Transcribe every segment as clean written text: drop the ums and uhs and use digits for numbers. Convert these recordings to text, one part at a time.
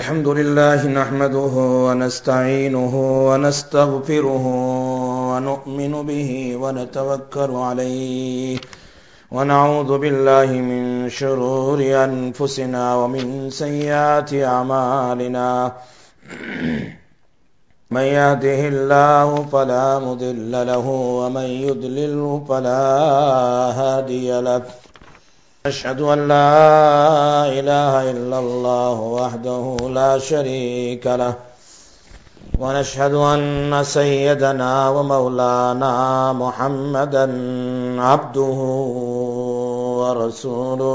الحمد لله نحمده ونستعينه ونستغفره ونؤمن به ونتوكل عليه ونعوذ بالله من شرور أنفسنا ومن سيئات أعمالنا من يهده الله فلا مضل له ومن يضلله فلا هادي له أشهد أن لا إله إلا الله وحده لا شريك له ونشهد أن سيدنا ومولانا محمدا عبده ورسوله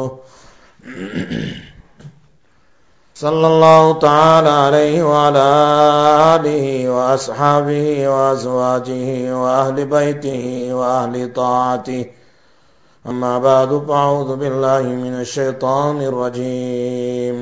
صلى الله تعالى عليه وعلى آله وأصحابه وأزواجه وأهل بيته وأهل طاعته أما بعد فأعوذ بالله من الشيطان الرجيم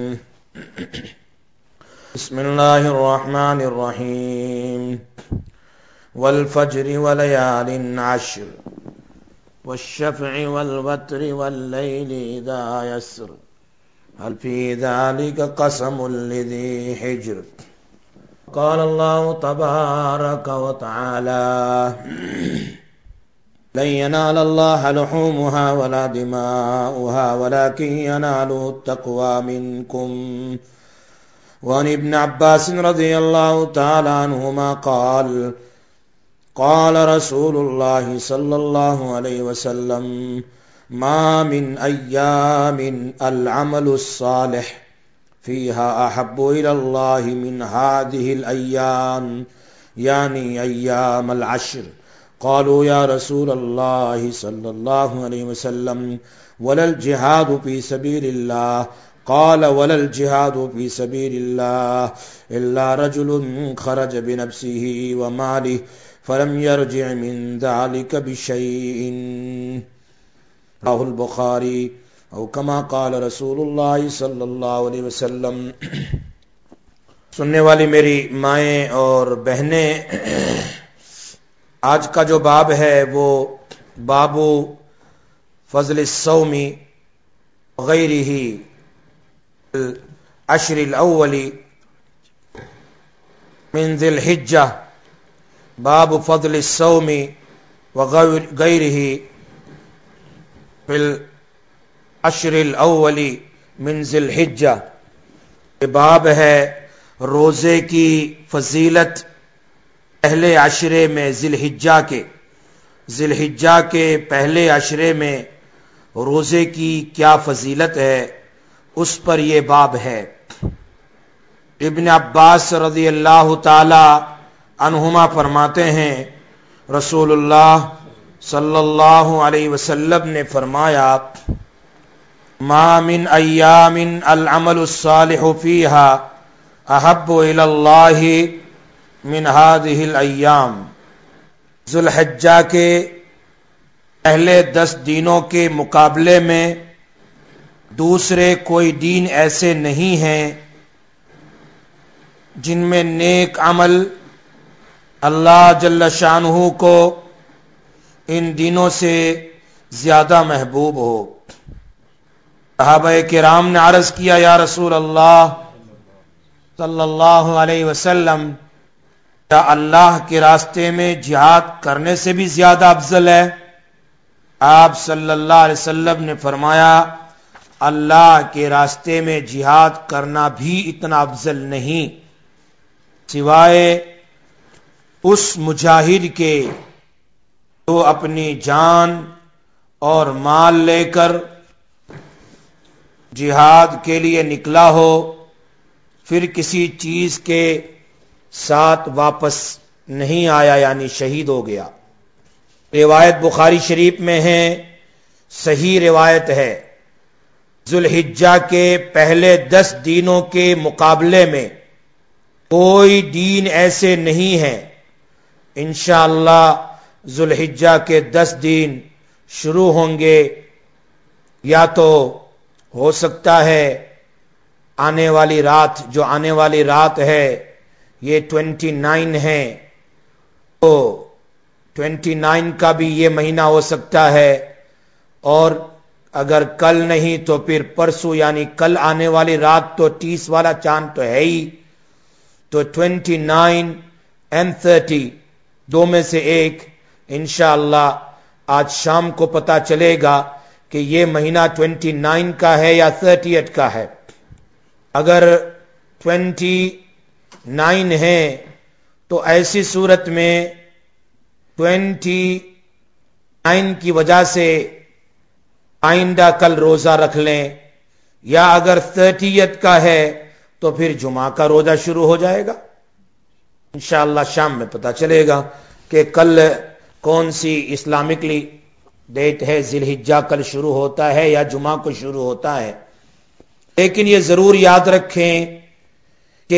بسم الله الرحمن الرحيم والفجر وليال عشر والشفع والوتر والليل إذا يسر هل في ذلك قسم لذي حجر قال الله تبارك وتعالى لن ينال الله لحومها ولا دماؤها ولكن يناله التقوى منكم وعن ابن عباس رضي الله تعالى عنهما قال قال رسول الله صلى الله عليه وسلم ما من أيام العمل الصالح فيها أحب إلى الله من هذه الأيام يعني أيام العشر قالوا يا رسول الله صلى الله عليه وسلم ولا الجهاد في سبيل الله قال ولا الجهاد في سبيل الله إلا رجل خرج بنفسه وماله فلم يرجع من ذلك بشيء رواه البخاري أو كما قال رسول الله صلى الله عليه وسلم. سننے والی میری مائیں اور بہنیں، آج کا جو باب ہے وہ باب فضل الصوم غیرہ العشر الاول من ذی الحجہ، باب فضل الصوم وغیرہ فی العشر الاول من ذی الحجہ. یہ باب ہے روزے کی فضیلت پہلے عشرے میں ذی الحجہ کے پہلے عشرے میں روزے کی کیا فضیلت ہے، اس پر یہ باب ہے. ابن عباس رضی اللہ تعالی عنہما فرماتے ہیں رسول اللہ صلی اللہ علیہ وسلم نے فرمایا ما من ایام العمل الصالح فیہا احب الی اللہ من هذه الایام. ذو الحجہ کے پہلے 10 دنوں کے مقابلے میں دوسرے کوئی دن ایسے نہیں ہیں جن میں نیک عمل اللہ جل شانہ کو ان دنوں سے زیادہ محبوب ہو. صحابہ کرام نے عرض کیا یا رسول اللہ صلی اللہ علیہ وسلم، کیا اللہ کے راستے میں جہاد کرنے سے بھی زیادہ افضل ہے؟ آپ صلی اللہ علیہ وسلم نے فرمایا اللہ کے راستے میں جہاد کرنا بھی اتنا افضل نہیں، سوائے اس مجاہد کے جو اپنی جان اور مال لے کر جہاد کے لیے نکلا ہو پھر کسی چیز کے ساتھ واپس نہیں آیا، یعنی شہید ہو گیا. روایت بخاری شریف میں ہے، صحیح روایت ہے. ذو الحجہ کے پہلے 10 دنوں کے مقابلے میں کوئی دین ایسے نہیں ہیں. انشاءاللہ ذو الحجہ کے 10 دن شروع ہوں گے، یا تو ہو سکتا ہے آنے والی رات ہے یہ 29 ہے، تو 29 کا بھی یہ مہینہ ہو سکتا ہے، اور اگر کل نہیں تو پھر پرسوں، یعنی کل آنے والی رات تو 30 والا چاند تو ہے ہی، تو 29 and 30 دو میں سے ایک انشاءاللہ آج شام کو پتا چلے گا کہ یہ مہینہ 29 کا ہے یا 30 کا ہے۔ اگر 29 ہے تو ایسی صورت میں 29 کی وجہ سے آئندہ کل روزہ رکھ لیں، یا اگر 30 کا ہے تو پھر جمعہ کا روزہ شروع ہو جائے گا۔ انشاءاللہ شام میں پتا چلے گا کہ کل کون سی اسلامکلی ڈیٹ ہے، ذی الحجہ کل شروع ہوتا ہے یا جمعہ کو شروع ہوتا ہے۔ لیکن یہ ضرور یاد رکھیں کہ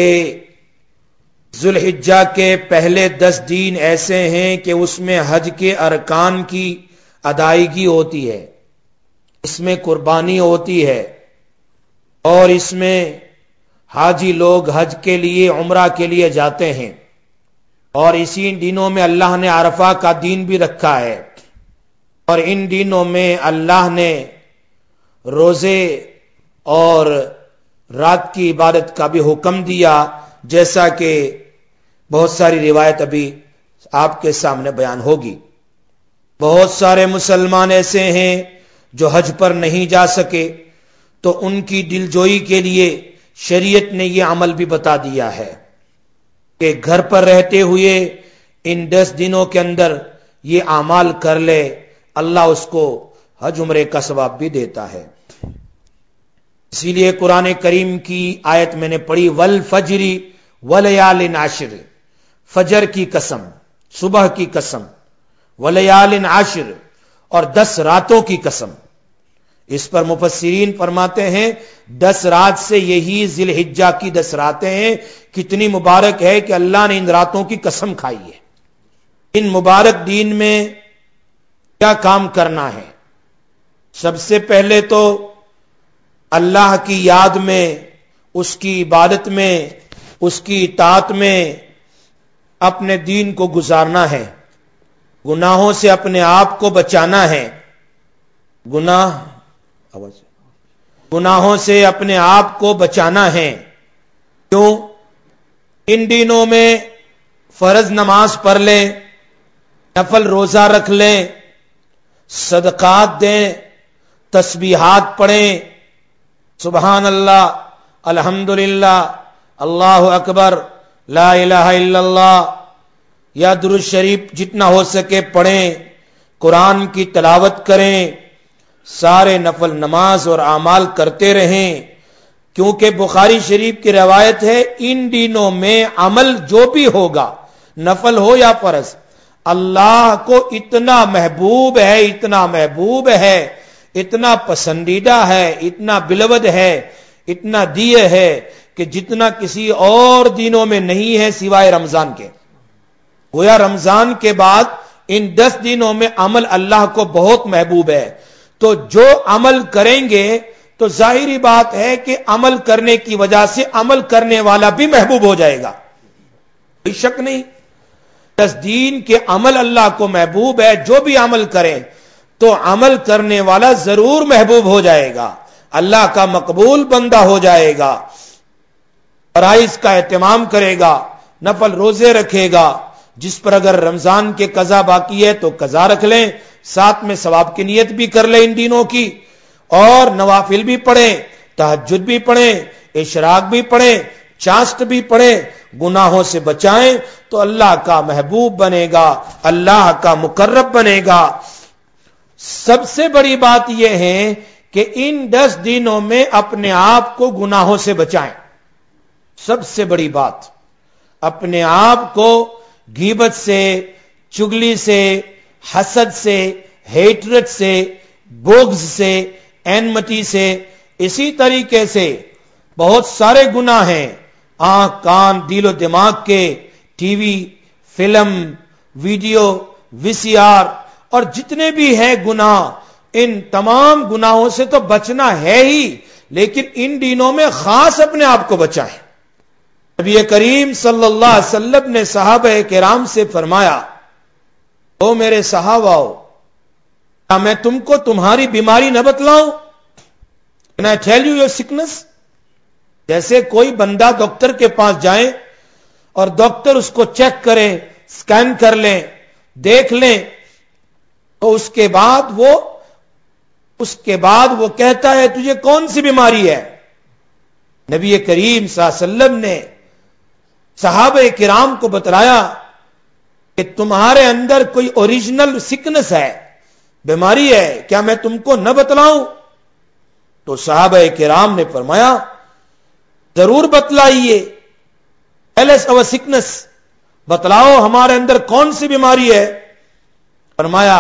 ذی الحجہ کے پہلے 10 دن ایسے ہیں کہ اس میں حج کے ارکان کی ادائیگی ہوتی ہے، اس میں قربانی ہوتی ہے، اور اس میں حاجی لوگ حج کے لیے عمرہ کے لیے جاتے ہیں، اور اسی دنوں میں اللہ نے عرفہ کا دن بھی رکھا ہے، اور ان دنوں میں اللہ نے روزے اور رات کی عبادت کا بھی حکم دیا، جیسا کہ بہت ساری روایت ابھی آپ کے سامنے بیان ہوگی۔ بہت سارے مسلمان ایسے ہیں جو حج پر نہیں جا سکے، تو ان کی دلجوئی کے لیے شریعت نے یہ عمل بھی بتا دیا ہے کہ گھر پر رہتے ہوئے ان 10 دنوں کے اندر یہ اعمال کر لے، اللہ اس کو حج عمرے کا ثواب بھی دیتا ہے۔ اسی لیے قرآن کریم کی آیت میں نے پڑھی، والفجر ولیال عشر، فجر کی قسم، صبح کی قسم، ولیال عشر، اور 10 راتوں کی قسم۔ اس پر مفسرین فرماتے ہیں 10 رات سے یہی ذی الحجہ کی 10 راتیں ہیں، کتنی مبارک ہے کہ اللہ نے ان راتوں کی قسم کھائی ہے۔ ان مبارک دین میں کیا کام کرنا ہے؟ سب سے پہلے تو اللہ کی یاد میں، اس کی عبادت میں، اس کی اطاعت میں اپنے دین کو گزارنا ہے، گناہوں سے اپنے آپ کو بچانا ہے، گناہوں سے اپنے آپ کو بچانا ہے۔ کیوں؟ ان دنوں میں فرض نماز پڑھ لیں، نفل روزہ رکھ لیں، صدقات دیں، تسبیحات پڑھیں، سبحان اللہ، الحمدللہ، اللہ اکبر، لا الہ الا اللہ، یا درود شریف جتنا ہو سکے پڑھیں، قرآن کی تلاوت کریں، سارے نفل نماز اور اعمال کرتے رہیں، کیونکہ بخاری شریف کی روایت ہے ان دنوں میں عمل جو بھی ہوگا، نفل ہو یا فرض، اللہ کو اتنا محبوب ہے، اتنا محبوب ہے، اتنا پسندیدہ ہے، اتنا بلود ہے، اتنا دیے ہے کہ جتنا کسی اور دنوں میں نہیں ہے سوائے رمضان کے۔ گویا رمضان کے بعد ان 10 دنوں میں عمل اللہ کو بہت محبوب ہے، تو جو عمل کریں گے تو ظاہری بات ہے کہ عمل کرنے کی وجہ سے عمل کرنے والا بھی محبوب ہو جائے گا، کوئی شک نہیں۔ 10 دین کے عمل اللہ کو محبوب ہے، جو بھی عمل کرے تو عمل کرنے والا ضرور محبوب ہو جائے گا، اللہ کا مقبول بندہ ہو جائے گا، فرائض کا اہتمام کرے گا، نفل روزے رکھے گا۔ جس پر اگر رمضان کے قضا باقی ہے تو قضا رکھ لیں، ساتھ میں ثواب کی نیت بھی کر لیں ان دنوں کی، اور نوافل بھی پڑھیں، تہجد بھی پڑھیں، اشراق بھی پڑھیں، چاشت بھی پڑھیں، گناہوں سے بچائیں تو اللہ کا محبوب بنے گا، اللہ کا مقرب بنے گا۔ سب سے بڑی بات یہ ہے کہ ان 10 دنوں میں اپنے آپ کو گناہوں سے بچائیں۔ سب سے بڑی بات، اپنے آپ کو غیبت سے، چگلی سے، حسد سے، ہیٹرٹ سے، بغض سے، اینمتی سے، اسی طریقے سے بہت سارے گناہ ہیں، آنکھ، کان، دل و دماغ کے، T V, film, video, VCR اور جتنے بھی ہیں گناہ، ان تمام گناہوں سے تو بچنا ہے ہی، لیکن ان دنوں میں خاص اپنے آپ کو بچائیں۔ نبی کریم صلی اللہ علیہ وسلم نے صحابہ کرام سے فرمایا، او میرے صحابہ، کیا میں تم کو تمہاری بیماری نہ بتلاؤں؟ Can I tell you your sickness? جیسے کوئی بندہ ڈاکٹر کے پاس جائے اور ڈاکٹر اس کو چیک کرے، سکین کر لیں، دیکھ لیں، تو اس کے بعد وہ کہتا ہے تجھے کون سی بیماری ہے؟ نبی کریم صلی اللہ علیہ وسلم نے صحابہ کرام کو بتلایا کہ تمہارے اندر کوئی اوریجنل سکنس ہے، بیماری ہے، کیا میں تم کو نہ بتلاؤں؟ تو صحابہ کرام نے فرمایا ضرور بتلائیے، ٹیل اس اور سکنس، بتلاؤ ہمارے اندر کون سی بیماری ہے؟ فرمایا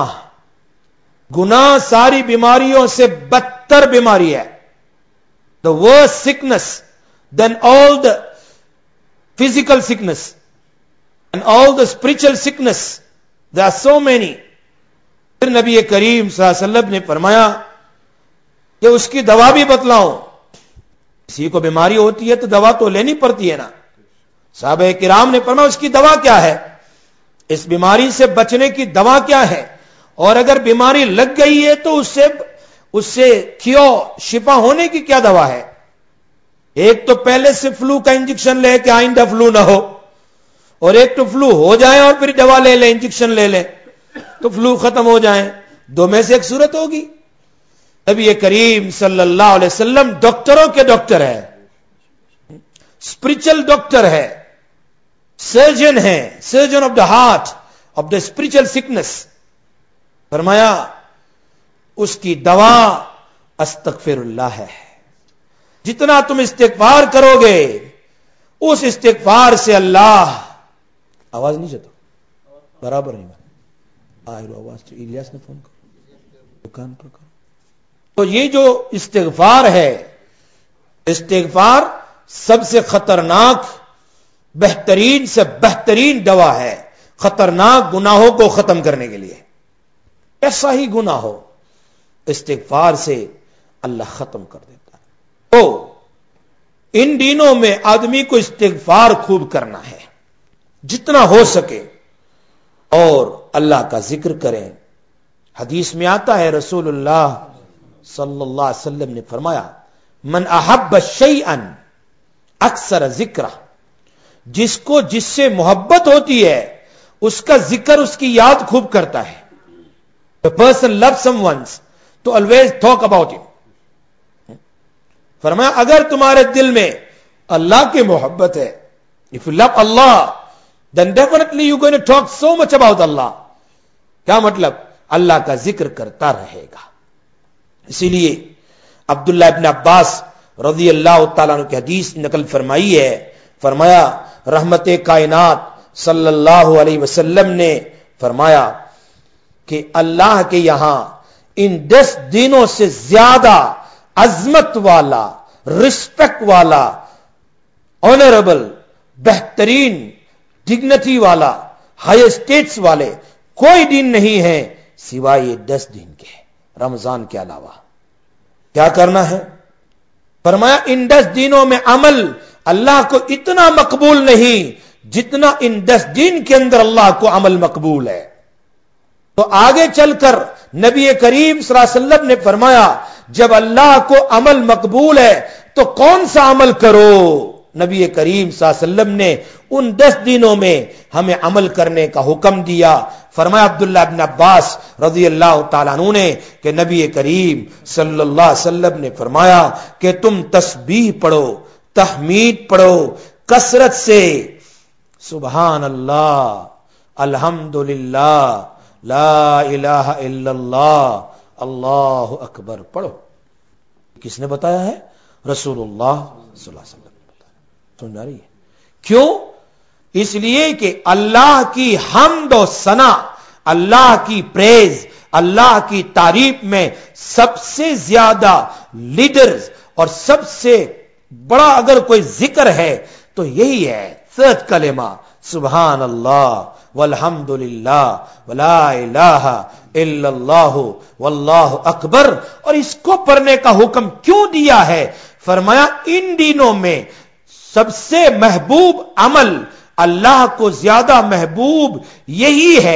گناہ ساری بیماریوں سے بدتر بیماری ہے. The worst sickness than all the physical sickness and all the spiritual sickness. There are so many. پھر نبی کریم صلی اللہ علیہ وسلم نے فرمایا کہ اس کی دوا بھی بتلاؤ. کسی کو بیماری ہوتی ہے تو دوا تو لینی پڑتی ہے نا. صحابہ کرام نے فرمایا اس کی دوا کیا ہے؟ اس بیماری سے بچنے کی دوا کیا ہے؟ اور اگر بیماری لگ گئی ہے تو اس سے شفا ہونے کی کیا دوا ہے؟ ایک تو پہلے سے فلو کا انجیکشن لے کہ آئندہ فلو نہ ہو، اور ایک تو فلو ہو جائے اور پھر دوا لے لیں، انجیکشن لے لیں تو فلو ختم ہو جائے. دو میں سے ایک صورت ہوگی. نبی کریم صلی اللہ علیہ وسلم ڈاکٹروں کے ڈاکٹر ہے، اسپرچل ڈاکٹر ہے، سرجن ہے، surgeon of the heart of the spiritual sickness. فرمایا اس کی دوا استغفر اللہ ہے. جتنا تم استغفار کرو گے اس استغفار سے اللہ، آواز نہیں چاہتا برابر نہیں آواز تو الیاس نے فون کرو دکان پر کرو. تو یہ جو استغفار ہے، استغفار سب سے خطرناک، بہترین سے بہترین دوا ہے خطرناک گناہوں کو ختم کرنے کے لیے. ایسا ہی گناہ ہو استغفار سے اللہ ختم کر دیتا ہے. تو ان دنوں میں آدمی کو استغفار خوب کرنا ہے جتنا ہو سکے، اور اللہ کا ذکر کریں. حدیث میں آتا ہے رسول اللہ صلی اللہ علیہ وسلم نے فرمایا من احب شیئا اکثر ذکرہ، جس سے محبت ہوتی ہے اس کا ذکر، اس کی یاد خوب کرتا ہے. A person loves someone to always talk about him. فرمایا اگر تمہارے دل میں اللہ کی محبت ہے، if you love Allah then definitely you're going to talk so much about Allah. کیا مطلب؟ اللہ کا ذکر کرتا رہے گا. اسی لیے عبداللہ ابن عباس رضی اللہ تعالیٰ عنہ کی حدیث نقل فرمائی ہے، فرمایا رحمت کائنات صلی اللہ علیہ وسلم نے فرمایا کہ اللہ کے یہاں ان 10 دنوں سے زیادہ عظمت والا، رسپیکٹ والا، آنریبل، بہترین، ڈگنیٹی والا، ہائی اسٹیٹس والے کوئی دن نہیں ہے سوائے یہ 10 دن کے، رمضان کے علاوہ. کیا کرنا ہے؟ فرمایا ان 10 دنوں میں عمل اللہ کو اتنا مقبول نہیں جتنا ان 10 دن کے اندر اللہ کو عمل مقبول ہے. تو آگے چل کر نبی کریم صلی اللہ علیہ وسلم نے فرمایا جب اللہ کو عمل مقبول ہے تو کون سا عمل کرو؟ نبی کریم صلی اللہ علیہ وسلم نے ان 10 دنوں میں ہمیں عمل کرنے کا حکم دیا. فرمایا عبداللہ ابن عباس رضی اللہ تعالیٰ عنہ نے کہ نبی کریم صلی اللہ علیہ وسلم نے فرمایا کہ تم تسبیح پڑھو، تحمید پڑھو کثرت سے، سبحان اللہ، الحمدللہ، لا الہ الا اللہ، اللہ اکبر پڑھو. کس نے بتایا ہے؟ رسول اللہ صلی اللہ علیہ وسلم نے بتایا. سن جا رہی ہے؟ کیوں؟ اس لیے کہ اللہ کی حمد و ثنا، اللہ کی پریز، اللہ کی تعریف میں سب سے زیادہ لیڈرز اور سب سے بڑا اگر کوئی ذکر ہے تو یہی ہے 3 کلمہ سبحان اللہ والحمد للہ ولا الہ الا اللہ واللہ اکبر. اور اس کو پڑھنے کا حکم کیوں دیا ہے؟ فرمایا ان دنوں میں سب سے محبوب عمل، اللہ کو زیادہ محبوب یہی ہے،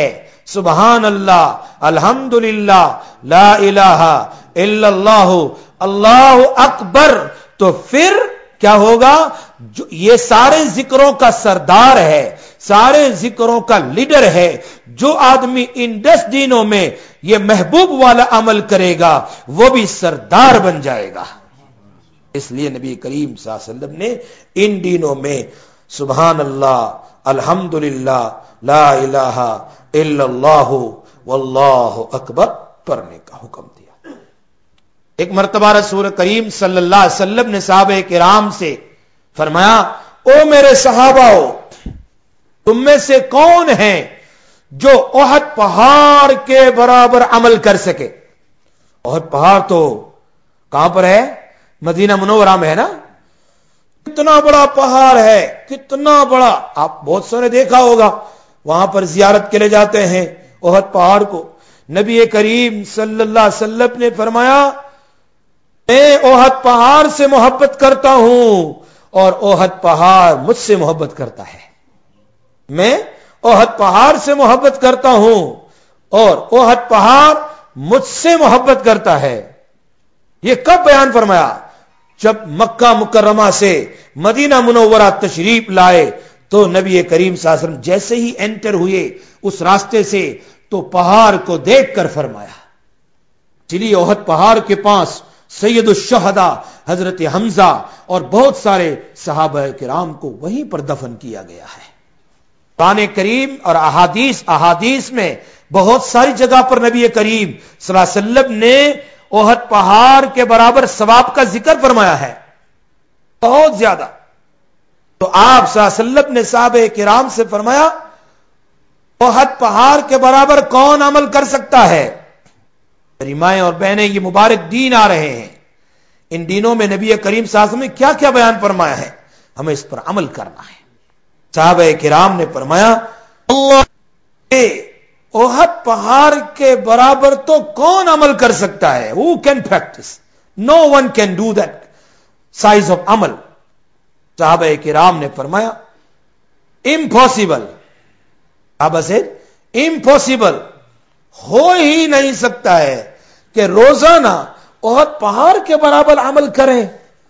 سبحان اللہ، الحمدللہ، لا الہ الا اللہ، اللہ اکبر، تو پھر کیا ہوگا؟ یہ سارے ذکروں کا سردار ہے، سارے ذکروں کا لیڈر ہے۔ جو آدمی ان 10 دنوں میں یہ محبوب والا عمل کرے گا وہ بھی سردار بن جائے گا۔ اس لیے نبی کریم صلی اللہ علیہ وسلم نے ان دنوں میں سبحان اللہ، الحمدللہ، لا الہ الا اللہ واللہ اکبر پڑھنے کا حکم دیا۔ ایک مرتبہ رسول کریم صلی اللہ علیہ وسلم نے صحابہ کرام سے فرمایا، او میرے صحاباؤ، تم میں سے کون ہیں جو احد پہاڑ کے برابر عمل کر سکے؟ احد پہاڑ تو کہاں پر ہے؟ مدینہ منورہ میں ہے نا۔ کتنا بڑا پہاڑ ہے، کتنا بڑا، آپ بہت سارے دیکھا ہوگا، وہاں پر زیارت کے لیے جاتے ہیں احد پہاڑ کو۔ نبی کریم صلی اللہ علیہ وسلم نے فرمایا، میں احد پہاڑ سے محبت کرتا ہوں اور احد پہاڑ مجھ سے محبت کرتا ہے۔ میں احد پہاڑ سے محبت کرتا ہوں اور احد پہاڑ مجھ سے محبت کرتا ہے۔ یہ کب بیان فرمایا؟ جب مکہ مکرمہ سے مدینہ منورہ تشریف لائے تو نبی کریم صلی اللہ علیہ وسلم جیسے ہی انٹر ہوئے اس راستے سے تو پہاڑ کو دیکھ کر فرمایا، چلیے احد پہاڑ کے پاس سید الشہداء حضرت حمزہ اور بہت سارے صحابہ کرام کو وہیں پر دفن کیا گیا ہے۔ قرآن کریم اور احادیث میں بہت ساری جگہ پر نبی کریم صلی اللہ علیہ وسلم نے احد پہاڑ کے برابر ثواب کا ذکر فرمایا ہے، بہت زیادہ۔ تو آپ صلی اللہ علیہ وسلم نے صحابہ کرام سے فرمایا، احد پہاڑ کے برابر کون عمل کر سکتا ہے؟ میری مائیں اور بہنیں، یہ مبارک دین آ رہے ہیں، ان دینوں میں نبی کریم صلی اللہ علیہ وسلم نے کیا کیا بیان فرمایا ہے، ہمیں اس پر عمل کرنا ہے۔ صحابہ کرام نے فرمایا، اللہ احد پہاڑ کے برابر تو کون عمل کر سکتا ہے؟ Who can practice? No one can do that size of عمل۔ صحابہ کرام نے فرمایا، impossible۔ صحابہ سے impossible، ہو ہی نہیں سکتا ہے کہ روزانہ احد پہاڑ کے برابر عمل کریں۔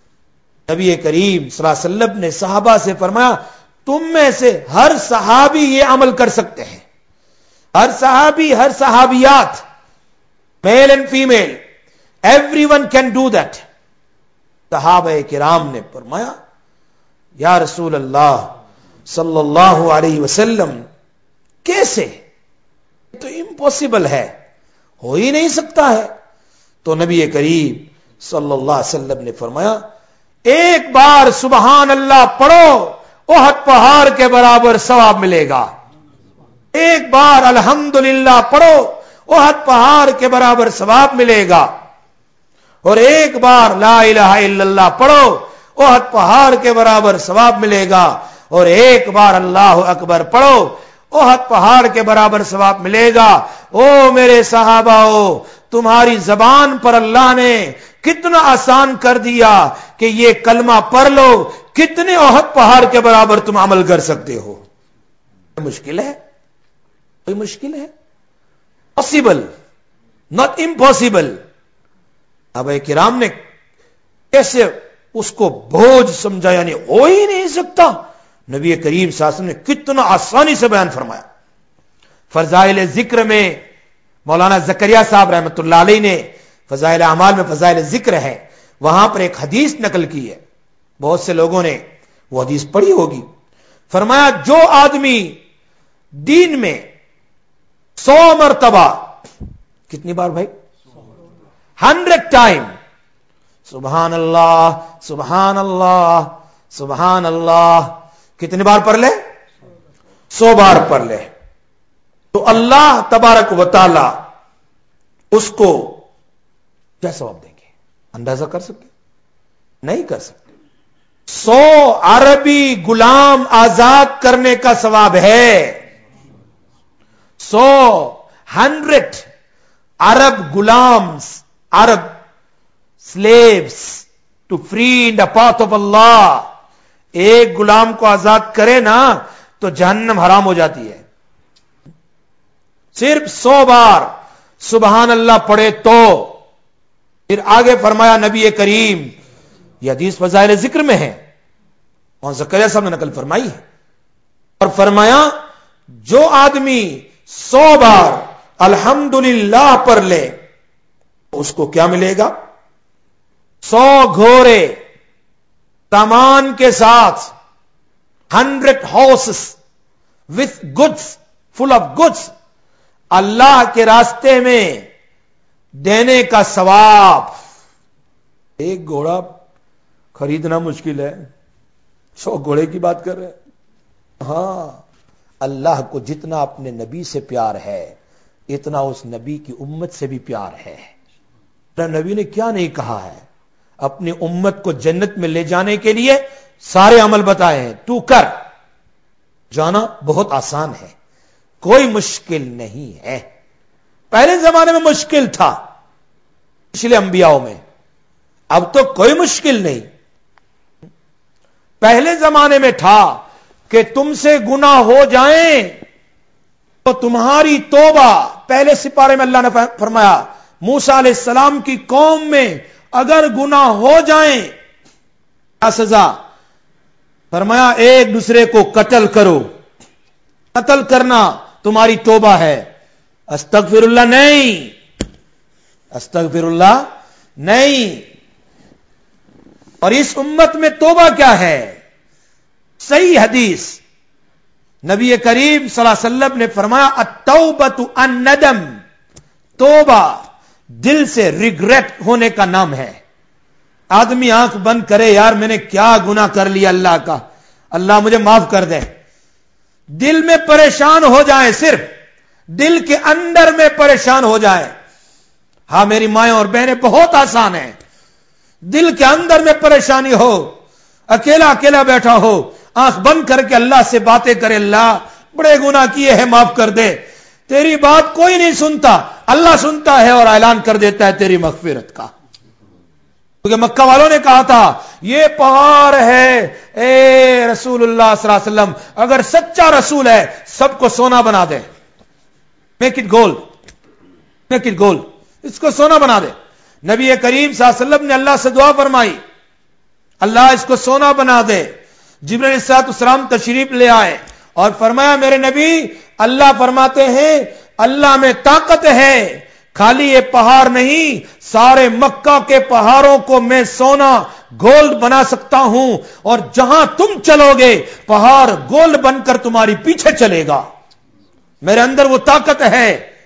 نبی کریم صلی اللہ علیہ وسلم نے صحابہ سے فرمایا، تم میں سے ہر صحابی یہ عمل کر سکتے ہیں، ہر صحابی، ہر صحابیات، male and female, everyone can do that. صحابہ کرام نے فرمایا، یا رسول اللہ صلی اللہ علیہ وسلم، کیسے؟ تو امپاسبل ہے، ہو ہی نہیں سکتا ہے۔ تو نبی کریم صلی اللہ علیہ وسلم نے فرمایا، ایک بار سبحان اللہ پڑھو، احد پہاڑ کے برابر ثواب ملے گا۔ ایک بار الحمدللہ پڑھو، احد پہاڑ کے برابر ثواب ملے گا۔ اور ایک بار لا الہ الا اللہ پڑھو، احد پہاڑ کے برابر ثواب ملے گا۔ اور ایک بار اللہ اکبر پڑھو، احد پہاڑ کے برابر ثواب ملے گا۔ او میرے صحاباؤ، تمہاری زبان پر اللہ نے کتنا آسان کر دیا کہ یہ کلمہ پڑھ لو، کتنے احد پہاڑ کے برابر تم عمل کر سکتے ہو۔ مشکل ہے؟ کوئی مشکل ہے؟ Possible, not impossible. صحابہ کرام نے کیسے اس کو بوجھ سمجھا، یعنی ہو ہی نہیں سکتا۔ نبی کریم صلی اللہ علیہ وسلم نے کتنا آسانی سے بیان فرمایا۔ فضائل ذکر میں مولانا زکریا صاحب رحمۃ اللہ علیہ نے فضائل اعمال میں فضائل ذکر ہے، وہاں پر ایک حدیث نقل کی ہے، بہت سے لوگوں نے وہ حدیث پڑھی ہوگی۔ فرمایا، جو آدمی دین میں 100 مرتبہ، کتنی بار بھائی؟ 100 ٹائم سبحان اللہ سبحان اللہ سبحان اللہ، کتنی بار پڑھ لے؟ 100 بار پڑھ لے، تو اللہ تبارک و تعالی اس کو کیا ثواب دیں گے؟ اندازہ کر سکتے؟ نہیں کر سکتے۔ 100 عربی غلام آزاد کرنے کا ثواب ہے۔ 100 عرب غلامز، عرب slaves to free in the path of Allah۔ ایک غلام کو آزاد کرے نا تو جہنم حرام ہو جاتی ہے۔ صرف 100 بار سبحان اللہ پڑھے تو پھر آگے فرمایا نبی کریم، یہ حدیث فضائل ذکر میں ہے اور زکریا صاحب نے نقل فرمائی ہے، اور فرمایا جو آدمی 100 بار الحمدللہ پڑھ لے اس کو کیا ملے گا؟ 100 گھوڑے سامان کے ساتھ، 100 horses with goods, full of goods، اللہ کے راستے میں دینے کا ثواب۔ ایک گھوڑا خریدنا مشکل ہے، 100 گھوڑے کی بات کر رہے ہیں۔ ہاں، اللہ کو جتنا اپنے نبی سے پیار ہے اتنا اس نبی کی امت سے بھی پیار ہے۔ نبی نے کیا نہیں کہا ہے، اپنی امت کو جنت میں لے جانے کے لیے سارے عمل بتائے ہیں، تو کر، جانا بہت آسان ہے، کوئی مشکل نہیں ہے۔ پہلے زمانے میں مشکل تھا، پچھلے انبیاء میں، اب تو کوئی مشکل نہیں۔ پہلے زمانے میں تھا کہ تم سے گناہ ہو جائیں تو تمہاری توبہ، پہلے سپارے میں اللہ نے فرمایا موسیٰ علیہ السلام کی قوم میں اگر گناہ ہو جائیں کیا سزا؟ فرمایا ایک دوسرے کو قتل کرو، قتل کرنا تمہاری توبہ ہے، استغفر اللہ نہیں، استغفر اللہ نہیں۔ اور اس امت میں توبہ کیا ہے؟ صحیح حدیث نبی کریم صلی اللہ علیہ وسلم نے فرمایا التوبۃ الندم، توبہ دل سے ریگریٹ ہونے کا نام ہے۔ آدمی آنکھ بند کرے یار میں نے کیا گناہ کر لیا اللہ کا، اللہ مجھے معاف کر دے، دل میں پریشان ہو جائے، صرف دل کے اندر میں پریشان ہو جائے۔ ہاں میری مائیں اور بہنیں بہت آسان ہے، دل کے اندر میں پریشانی ہو، اکیلا اکیلا بیٹھا ہو، آنکھ بند کر کے اللہ سے باتیں کرے، اللہ بڑے گناہ کیے ہیں معاف کر دے، تیری بات کوئی نہیں سنتا، اللہ سنتا ہے اور اعلان کر دیتا ہے تیری مغفرت کا۔ کیونکہ مکہ والوں نے کہا تھا یہ پہاڑ ہے اے رسول اللہ صلی اللہ علیہ وسلم، اگر سچا رسول ہے سب کو سونا بنا دے، make it gold, make it gold, اس کو سونا بنا دے۔ نبی کریم صلی اللہ علیہ وسلم نے اللہ سے دعا فرمائی اللہ اس کو سونا بنا دے۔ جبرائیل علیہ السلام تشریف لے آئے اور فرمایا میرے نبی اللہ فرماتے ہیں اللہ میں طاقت ہے، خالی یہ پہاڑ نہیں سارے مکہ کے پہاڑوں کو میں سونا گولڈ بنا سکتا ہوں، اور جہاں تم چلو گے پہاڑ گولڈ بن کر تمہاری پیچھے چلے گا، میرے اندر وہ طاقت ہے۔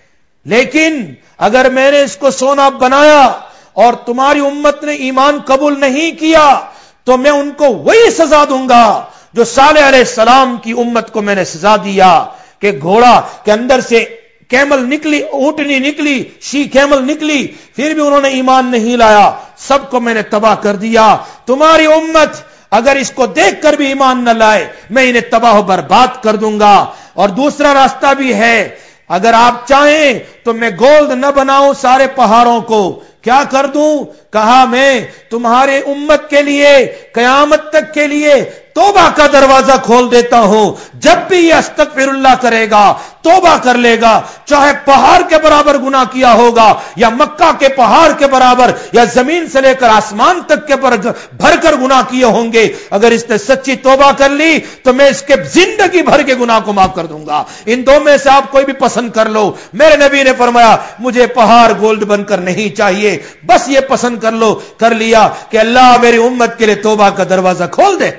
لیکن اگر میں نے اس کو سونا بنایا اور تمہاری امت نے ایمان قبول نہیں کیا تو میں ان کو وہی سزا دوں گا جو صالح علیہ السلام کی امت کو میں نے سزا دیا کہ گھوڑا کے اندر سے کیمل نکلی، اونٹنی نکلی، شی کیمل نکلی، پھر بھی انہوں نے ایمان نہیں لایا، سب کو میں نے تباہ کر دیا۔ تمہاری امت اگر اس کو دیکھ کر بھی ایمان نہ لائے میں انہیں تباہ و برباد کر دوں گا۔ اور دوسرا راستہ بھی ہے، اگر آپ چاہیں تو میں گولڈ نہ بناؤں سارے پہاڑوں کو، کیا کر دوں؟ کہا میں تمہارے امت کے لیے قیامت تک کے لیے توبہ کا دروازہ کھول دیتا ہوں، جب بھی یہ استغفر اللہ کرے گا، توبہ کر لے گا، چاہے پہاڑ کے برابر گناہ کیا ہوگا یا مکہ کے پہاڑ کے برابر یا زمین سے لے کر آسمان تک کے بھر کر گناہ کیے ہوں گے، اگر اس نے سچی توبہ کر لی تو میں اس کے زندگی بھر کے گناہ کو معاف کر دوں گا۔ ان دو میں سے آپ کوئی بھی پسند کر لو۔ میرے نبی نے فرمایا مجھے پہاڑ گولڈ بن کر نہیں چاہیے، بس یہ پسند کر لو، کر لیا کہ اللہ میری امت کے لیے توبہ کا دروازہ کھول دے۔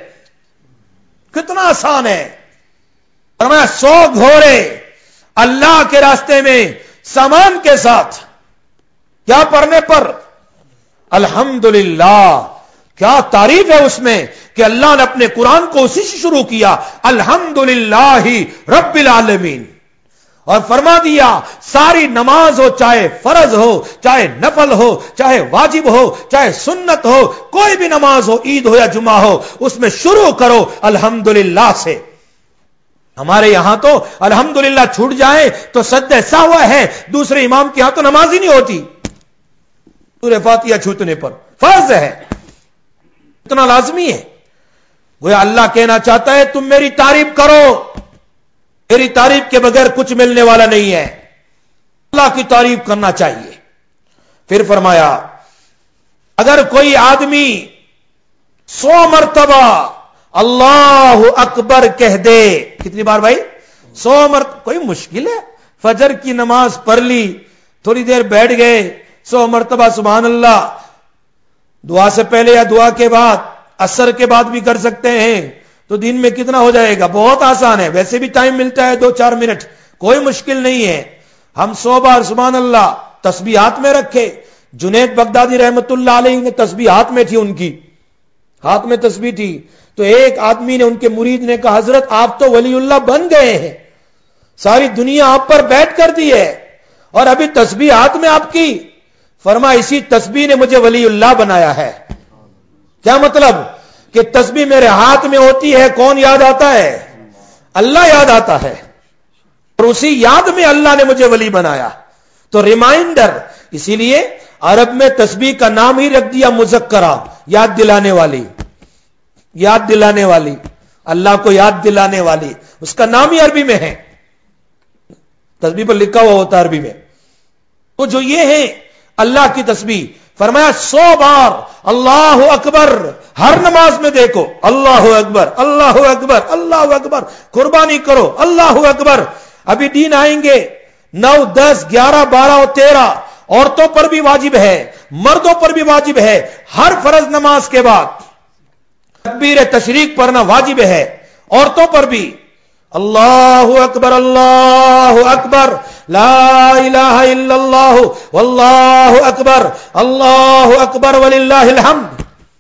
کتنا آسان ہے۔ فرمایا 100 گھوڑے اللہ کے راستے میں سامان کے ساتھ، کیا پڑھنے پر؟ الحمدللہ۔ کیا تعریف ہے اس میں کہ اللہ نے اپنے قرآن کو اسی سے شروع کیا، الحمدللہ رب العالمین، اور فرما دیا ساری نماز ہو، چاہے فرض ہو، چاہے نفل ہو، چاہے واجب ہو، چاہے سنت ہو، کوئی بھی نماز ہو، عید ہو یا جمعہ ہو، اس میں شروع کرو الحمدللہ سے۔ ہمارے یہاں تو الحمدللہ چھوٹ جائے تو سجدہ سہوا ہے، دوسرے امام کے ہاں تو نماز ہی نہیں ہوتی سورہ فاتحہ چھوٹنے پر، فرض ہے، اتنا لازمی ہے۔ گویا اللہ کہنا چاہتا ہے تم میری تعریف کرو، میری تعریف کے بغیر کچھ ملنے والا نہیں ہے۔ اللہ کی تعریف کرنا چاہیے. پھر فرمایا اگر کوئی آدمی 100 مرتبہ اللہ اکبر کہہ دے، کتنی بار بھائی؟ 100 مرتبہ. کوئی مشکل ہے؟ فجر کی نماز پڑھ لی، تھوڑی دیر بیٹھ گئے، 100 مرتبہ سبحان اللہ، دعا سے پہلے یا دعا کے بعد، عصر کے بعد بھی کر سکتے ہیں، تو دن میں کتنا ہو جائے گا؟ بہت آسان ہے. ویسے بھی ٹائم ملتا ہے 2-4 منٹ، کوئی مشکل نہیں ہے. ہم 100 بار سبحان اللہ تسبیح ہاتھ میں رکھے. جنید بغدادی رحمت اللہ علیہ نے تسبیح ہاتھ میں تھی، ان کی ہاتھ میں تسبیح تھی. تو ایک آدمی نے، ان کے مرید نے کہا حضرت آپ تو ولی اللہ بن گئے ہیں، ساری دنیا آپ پر بیٹھ کر دی ہے اور ابھی تسبیح ہاتھ میں آپ کی. فرمایا اسی تسبیح نے مجھے ولی اللہ بنایا ہے. کیا مطلب؟ کہ تسبیح میرے ہاتھ میں ہوتی ہے، کون یاد آتا ہے؟ اللہ یاد آتا ہے، اور اسی یاد میں اللہ نے مجھے ولی بنایا. تو ریمائنڈر. اسی لیے عرب میں تسبیح کا نام ہی رکھ دیا مذکرہ، یاد دلانے والی، یاد دلانے والی، اللہ کو یاد دلانے والی. اس کا نام ہی عربی میں ہے، تسبیح پر لکھا ہوا ہوتا ہے عربی میں. تو جو یہ ہے اللہ کی تسبیح، فرمایا 100 بار اللہ اکبر. ہر نماز میں دیکھو اللہ اکبر اللہ اکبر اللہ اکبر، قربانی کرو اللہ اکبر. ابھی دین آئیں گے 9, 10, 11, 12 اور 13. عورتوں پر بھی واجب ہے، مردوں پر بھی واجب ہے. ہر فرض نماز کے بعد تکبیر تشریق پڑھنا واجب ہے، عورتوں پر بھی. اللہ اکبر اللہ اکبر لا الہ الا اللہ واللہ اکبر اللہ اکبر وللہ الحمد.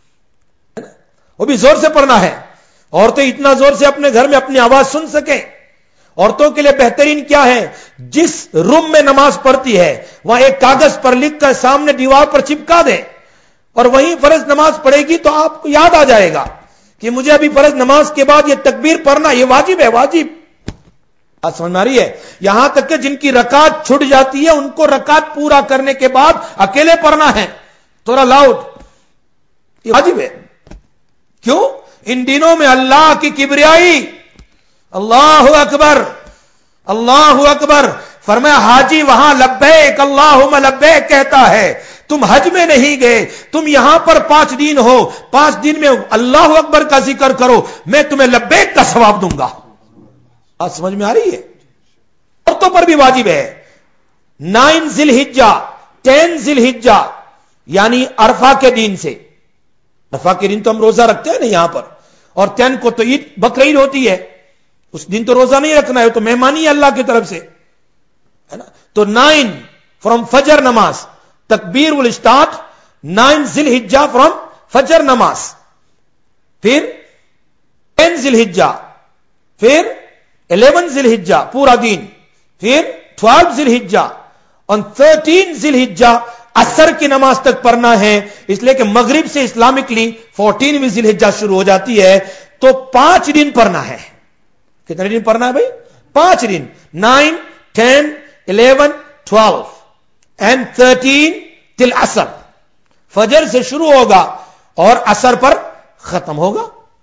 وہ بھی زور سے پڑھنا ہے. عورتیں اتنا زور سے اپنے گھر میں اپنی آواز سن سکیں. عورتوں کے لیے بہترین کیا ہے؟ جس روم میں نماز پڑھتی ہے وہاں ایک کاغذ پر لکھ کر سامنے دیوار پر چپکا دیں، اور وہیں فرض نماز پڑھے گی تو آپ کو یاد آ جائے گا کہ مجھے ابھی فرض نماز کے بعد یہ تکبیر پڑھنا، یہ واجب ہے. واجب سمجھ میں آ رہی ہے؟ یہاں تک کہ جن کی رکعت چھٹ جاتی ہے ان کو رکعت پورا کرنے کے بعد اکیلے پڑھنا ہے تھوڑا لاؤڈ، یہ واجب ہے. کیوں؟ ان دنوں میں اللہ کی کبریائی. اللہ اکبر اللہ اکبر. فرمایا حاجی وہاں لبیک اللہم لبیک کہتا ہے، تم حج میں نہیں گئے، تم یہاں پر 5 دن ہو، 5 دن میں اللہ اکبر کا ذکر کرو، میں تمہیں لبیک کا ثواب دوں گا. آج سمجھ میں آ رہی ہے؟ عورتوں پر بھی واجب ہے. 9 ذی الحجہ 10 ذی الحجہ یعنی عرفہ کے دن سے، عرفہ کے دن تو ہم روزہ رکھتے ہیں نا یہاں پر، اور 10 کو تو عید بقرعید ہوتی ہے، اس دن تو روزہ نہیں رکھنا ہے، تو مہمانی ہے اللہ کی طرف سے، ہے نا. تو 9 فرام فجر نماز، تکبیر ول اسٹارٹ 9 ذی الحجہ فرام فجر نماز، پھر 10 ذی الحجہ، پھر 11 ذی الحجہ پورا دن، پھر 12 ذی الحجہ اور 13 ذی الحجہ عصر کی نماز تک پڑھنا ہے. اس لیے کہ مغرب سے اسلامکلی 14ویں ذی الحجہ شروع ہو جاتی ہے، تو 5 دن پڑھنا ہے. کتنے دن پڑھنا ہے بھائی؟ 5 دن. 9, 10, 11, 12 and 13 till عصر. فجر سے شروع ہوگا اور عصر پر ختم ہوگا.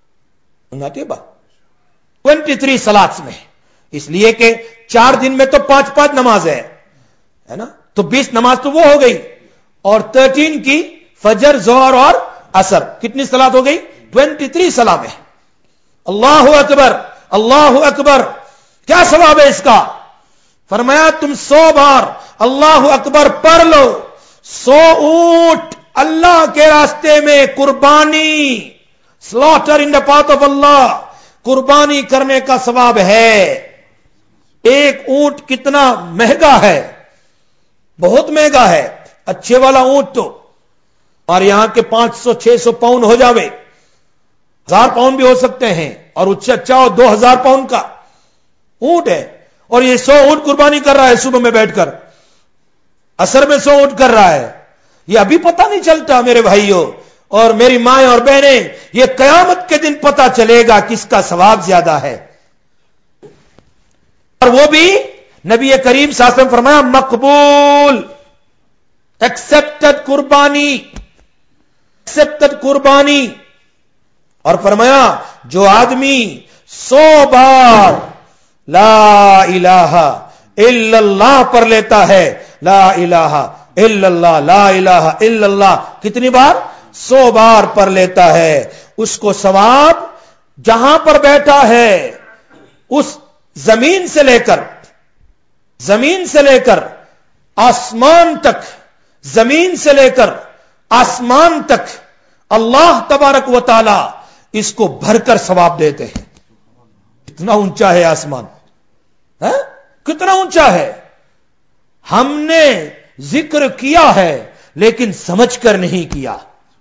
23 صلات میں، اس لیے کہ 4 دن میں تو 5 نماز ہے نا، تو 20 نماز تو وہ ہو گئی، اور 13 کی فجر ظہر اور عصر، کتنی صلات ہو گئی؟ 23 صلات ہے. اللہ اکبر اللہ اکبر. کیا ثواب ہے اس کا؟ فرمایا تم 100 بار اللہ اکبر پڑھ لو، 100 اونٹ اللہ کے راستے میں قربانی، slaughter in the path of Allah, قربانی کرنے کا ثواب ہے. ایک اونٹ کتنا مہنگا ہے، بہت مہنگا ہے. اچھے والا اونٹ تو اور یہاں کے 500-600 پاؤنڈ ہو جاوے، 1000 پاؤنڈ بھی ہو سکتے ہیں، اور اس سے اچھا ہو 2000 پاؤنڈ کا اونٹ ہے. اور یہ 100 اونٹ قربانی کر رہا ہے صبح میں بیٹھ کر، عصر میں 100 اونٹ کر رہا ہے. یہ ابھی پتہ نہیں چلتا میرے بھائیوں اور میری مائیں اور بہنیں، یہ قیامت کے دن پتہ چلے گا کس کا ثواب زیادہ ہے. اور وہ بھی نبی کریم صلی اللہ علیہ وسلم فرمایا مقبول، ایکسپٹڈ قربانی، ایکسپٹڈ قربانی. اور فرمایا جو آدمی 100 بار لا الہ الا اللہ پڑھ لیتا ہے لا الہ الا اللہ لا الہ الا اللہ کتنی بار؟ 100 بار پڑھ لیتا ہے، اس کو ثواب جہاں پر بیٹھا ہے اس زمین سے لے کر آسمان تک، زمین سے لے کر آسمان تک اللہ تبارک و تعالی اس کو بھر کر ثواب دیتے ہیں۔ کتنا اونچا ہے آسمان، کتنا اونچا ہے۔ ہم نے ذکر کیا ہے لیکن سمجھ کر نہیں کیا،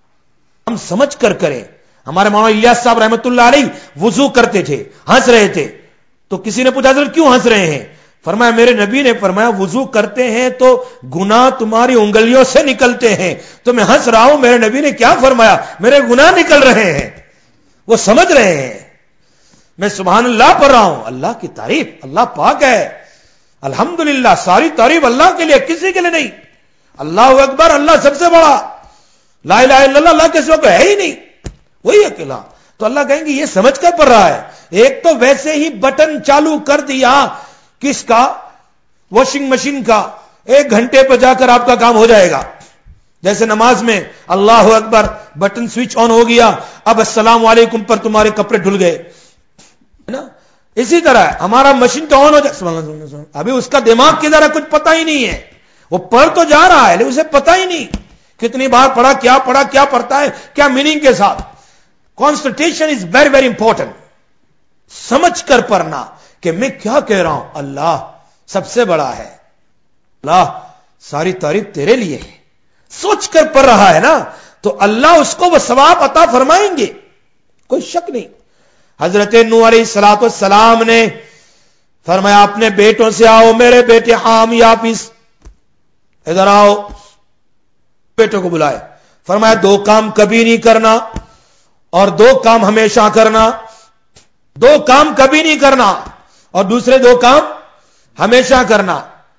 ہم سمجھ کر کریں۔ ہمارے مولانا الیاس صاحب رحمت اللہ علیہ وضو کرتے تھے، ہنس رہے تھے، تو کسی نے پوچھا حضرت کیوں ہنس رہے ہیں؟ فرمایا میرے نبی نے فرمایا وضو کرتے ہیں تو گناہ تمہاری انگلیوں سے نکلتے ہیں، تو میں ہنس رہا ہوں، میرے نبی نے کیا فرمایا؟ میرے گناہ نکل رہے ہیں۔ وہ سمجھ رہے ہیں، میں سبحان اللہ پڑھ رہا ہوں، اللہ کی تعریف، اللہ پاک ہے، الحمدللہ، ساری تعریف اللہ کے لیے، کسی کے لیے نہیں۔ اللہ اکبر، اللہ سب سے بڑا، لا الہ الا اللہ، اللہ کے سوا کوئی ہے ہی نہیں، وہی اکیلا۔ تو اللہ کہیں گے یہ سمجھ کر پڑھ رہا ہے۔ ایک تو ویسے ہی بٹن چالو کر دیا، کس کا؟ واشنگ مشین کا، 1 گھنٹے پہ جا کر آپ کا کام ہو جائے گا۔ جیسے نماز میں اللہ اکبر، بٹن سوئچ آن ہو گیا، اب السلام علیکم پر تمہارے کپڑے دھل گئے، ہے نا؟ اسی طرح ہمارا مشین تو آن ہو جائے، ابھی اس کا دماغ کی ذرا کچھ پتہ ہی نہیں ہے، وہ پڑھ تو جا رہا ہے لیکن اسے پتہ ہی نہیں کتنی بار پڑھا، کیا پڑھتا ہے، کیا میننگ کے ساتھ۔ Concentration is very very important. سمجھ کر پڑھنا کہ میں کیا کہہ رہا ہوں، اللہ سب سے بڑا ہے، اللہ ساری تعریف تیرے لیے ہے، سوچ کر پڑھ رہا ہے نا، تو اللہ اس کو وہ ثواب عطا فرمائیں گے، کوئی شک نہیں۔ حضرت نوح علیہ الصلوۃ والسلام نے فرمایا اپنے بیٹوں سے آؤ، میرے بیٹے حام یافس ادھر آؤ، بیٹوں کو بلائے، فرمایا 2 کام کبھی نہیں کرنا اور 2 کام ہمیشہ کرنا، 2 کام کبھی نہیں کرنا اور دوسرے 2 کام ہمیشہ کرنا۔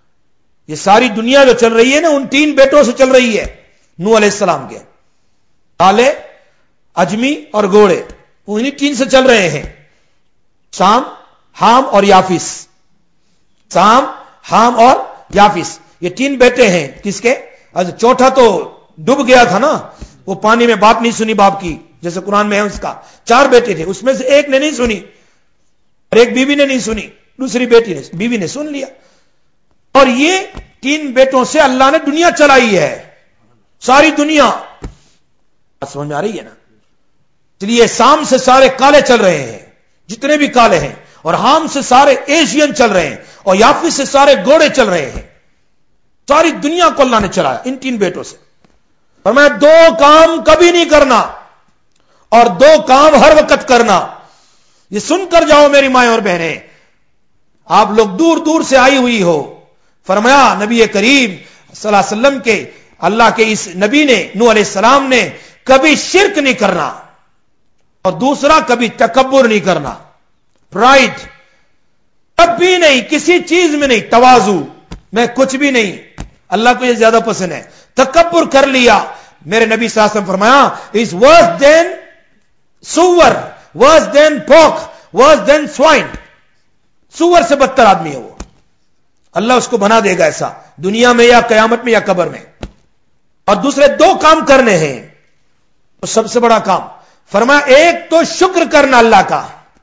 یہ ساری دنیا جو چل رہی ہے نا ان 3 بیٹوں سے چل رہی ہے نوح علیہ السلام کے، کالے، اجمی اور گھوڑے، انہی 3 سے چل رہے ہیں، سام، حام اور یافس۔ سام، حام اور یافس، یہ 3 بیٹے ہیں کس کے؟ چوتھا تو ڈوب گیا تھا نا، وہ پانی میں بات نہیں سنی باپ کی، جیسے قرآن میں ہے اس کا۔ 4 بیٹے تھے، اس میں سے ایک نے نہیں سنی اور ایک بیوی نے نہیں سنی، دوسری بیوی نے سن لیا، اور یہ 3 بیٹوں سے اللہ نے دنیا چلائی ہے، ساری دنیا۔ سمجھ میں آ رہی ہے نا؟ اس لیے سام سے سارے کالے چل رہے ہیں، جتنے بھی کالے ہیں، اور حام سے سارے ایشین چل رہے ہیں، اور یافس سے سارے گھوڑے چل رہے ہیں۔ ساری دنیا کو اللہ نے چلایا ان 3 بیٹوں سے۔ اور میں 2 کام کبھی نہیں کرنا اور 2 کام ہر وقت کرنا۔ یہ سن کر جاؤ میری مائیں اور بہنیں، آپ لوگ دور دور سے آئی ہوئی ہو، فرمایا نبی کریم صلی اللہ علیہ وسلم کے، اللہ کے اس نبی نے، نوح علیہ السلام نے کبھی شرک نہیں کرنا، اور دوسرا کبھی تکبر نہیں کرنا، پرائڈ کبھی نہیں، کسی چیز میں نہیں، تواضع میں کچھ بھی نہیں، اللہ کو یہ زیادہ پسند ہے۔ تکبر کر لیا، میرے نبی صلی اللہ علیہ وسلم فرمایا is worse than سور، worse than pork، worse than swine، سور سے بدتر آدمی ہے وہ، اللہ اس کو بنا دے گا ایسا، دنیا میں یا قیامت میں یا قبر میں۔ اور دوسرے 2 کام کرنے ہیں، تو سب سے بڑا کام فرمایا ایک تو شکر کرنا اللہ کا،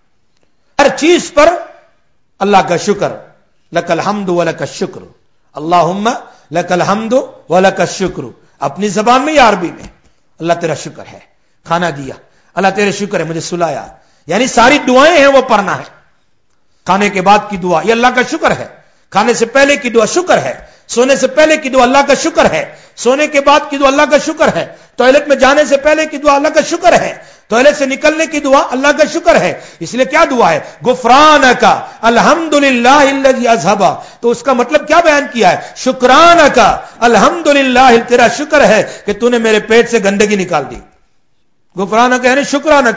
ہر چیز پر اللہ کا شکر، لک الحمد ولک الشکر، اللہم لک الحمد ولک الشکر، اپنی زبان میں یا عربی میں، اللہ تیرا شکر ہے، کھانا دیا، اللہ تیرے شکر ہے مجھے سلایا، یعنی ساری دعائیں ہیں وہ پڑھنا ہے۔ کھانے کے بعد کی دعا یہ اللہ کا شکر ہے، کھانے سے پہلے کی دعا شکر ہے، سونے سے پہلے کی دعا اللہ کا شکر ہے، سونے کے بعد کی دعا اللہ کا شکر ہے، ٹوائلٹ میں جانے سے پہلے کی دعا اللہ کا شکر ہے، ٹوائلٹ سے نکلنے کی دعا اللہ کا شکر ہے۔ اس لیے کیا دعا ہے؟ غفرانک الحمدللہ الذی اذھب، تو اس کا مطلب کیا بیان کیا ہے؟ شکرانک الحمدللہ، تیرا شکر ہے کہ تو نے میرے پیٹ سے گندگی نکال دی۔ غفرانک یعنی شکرانک،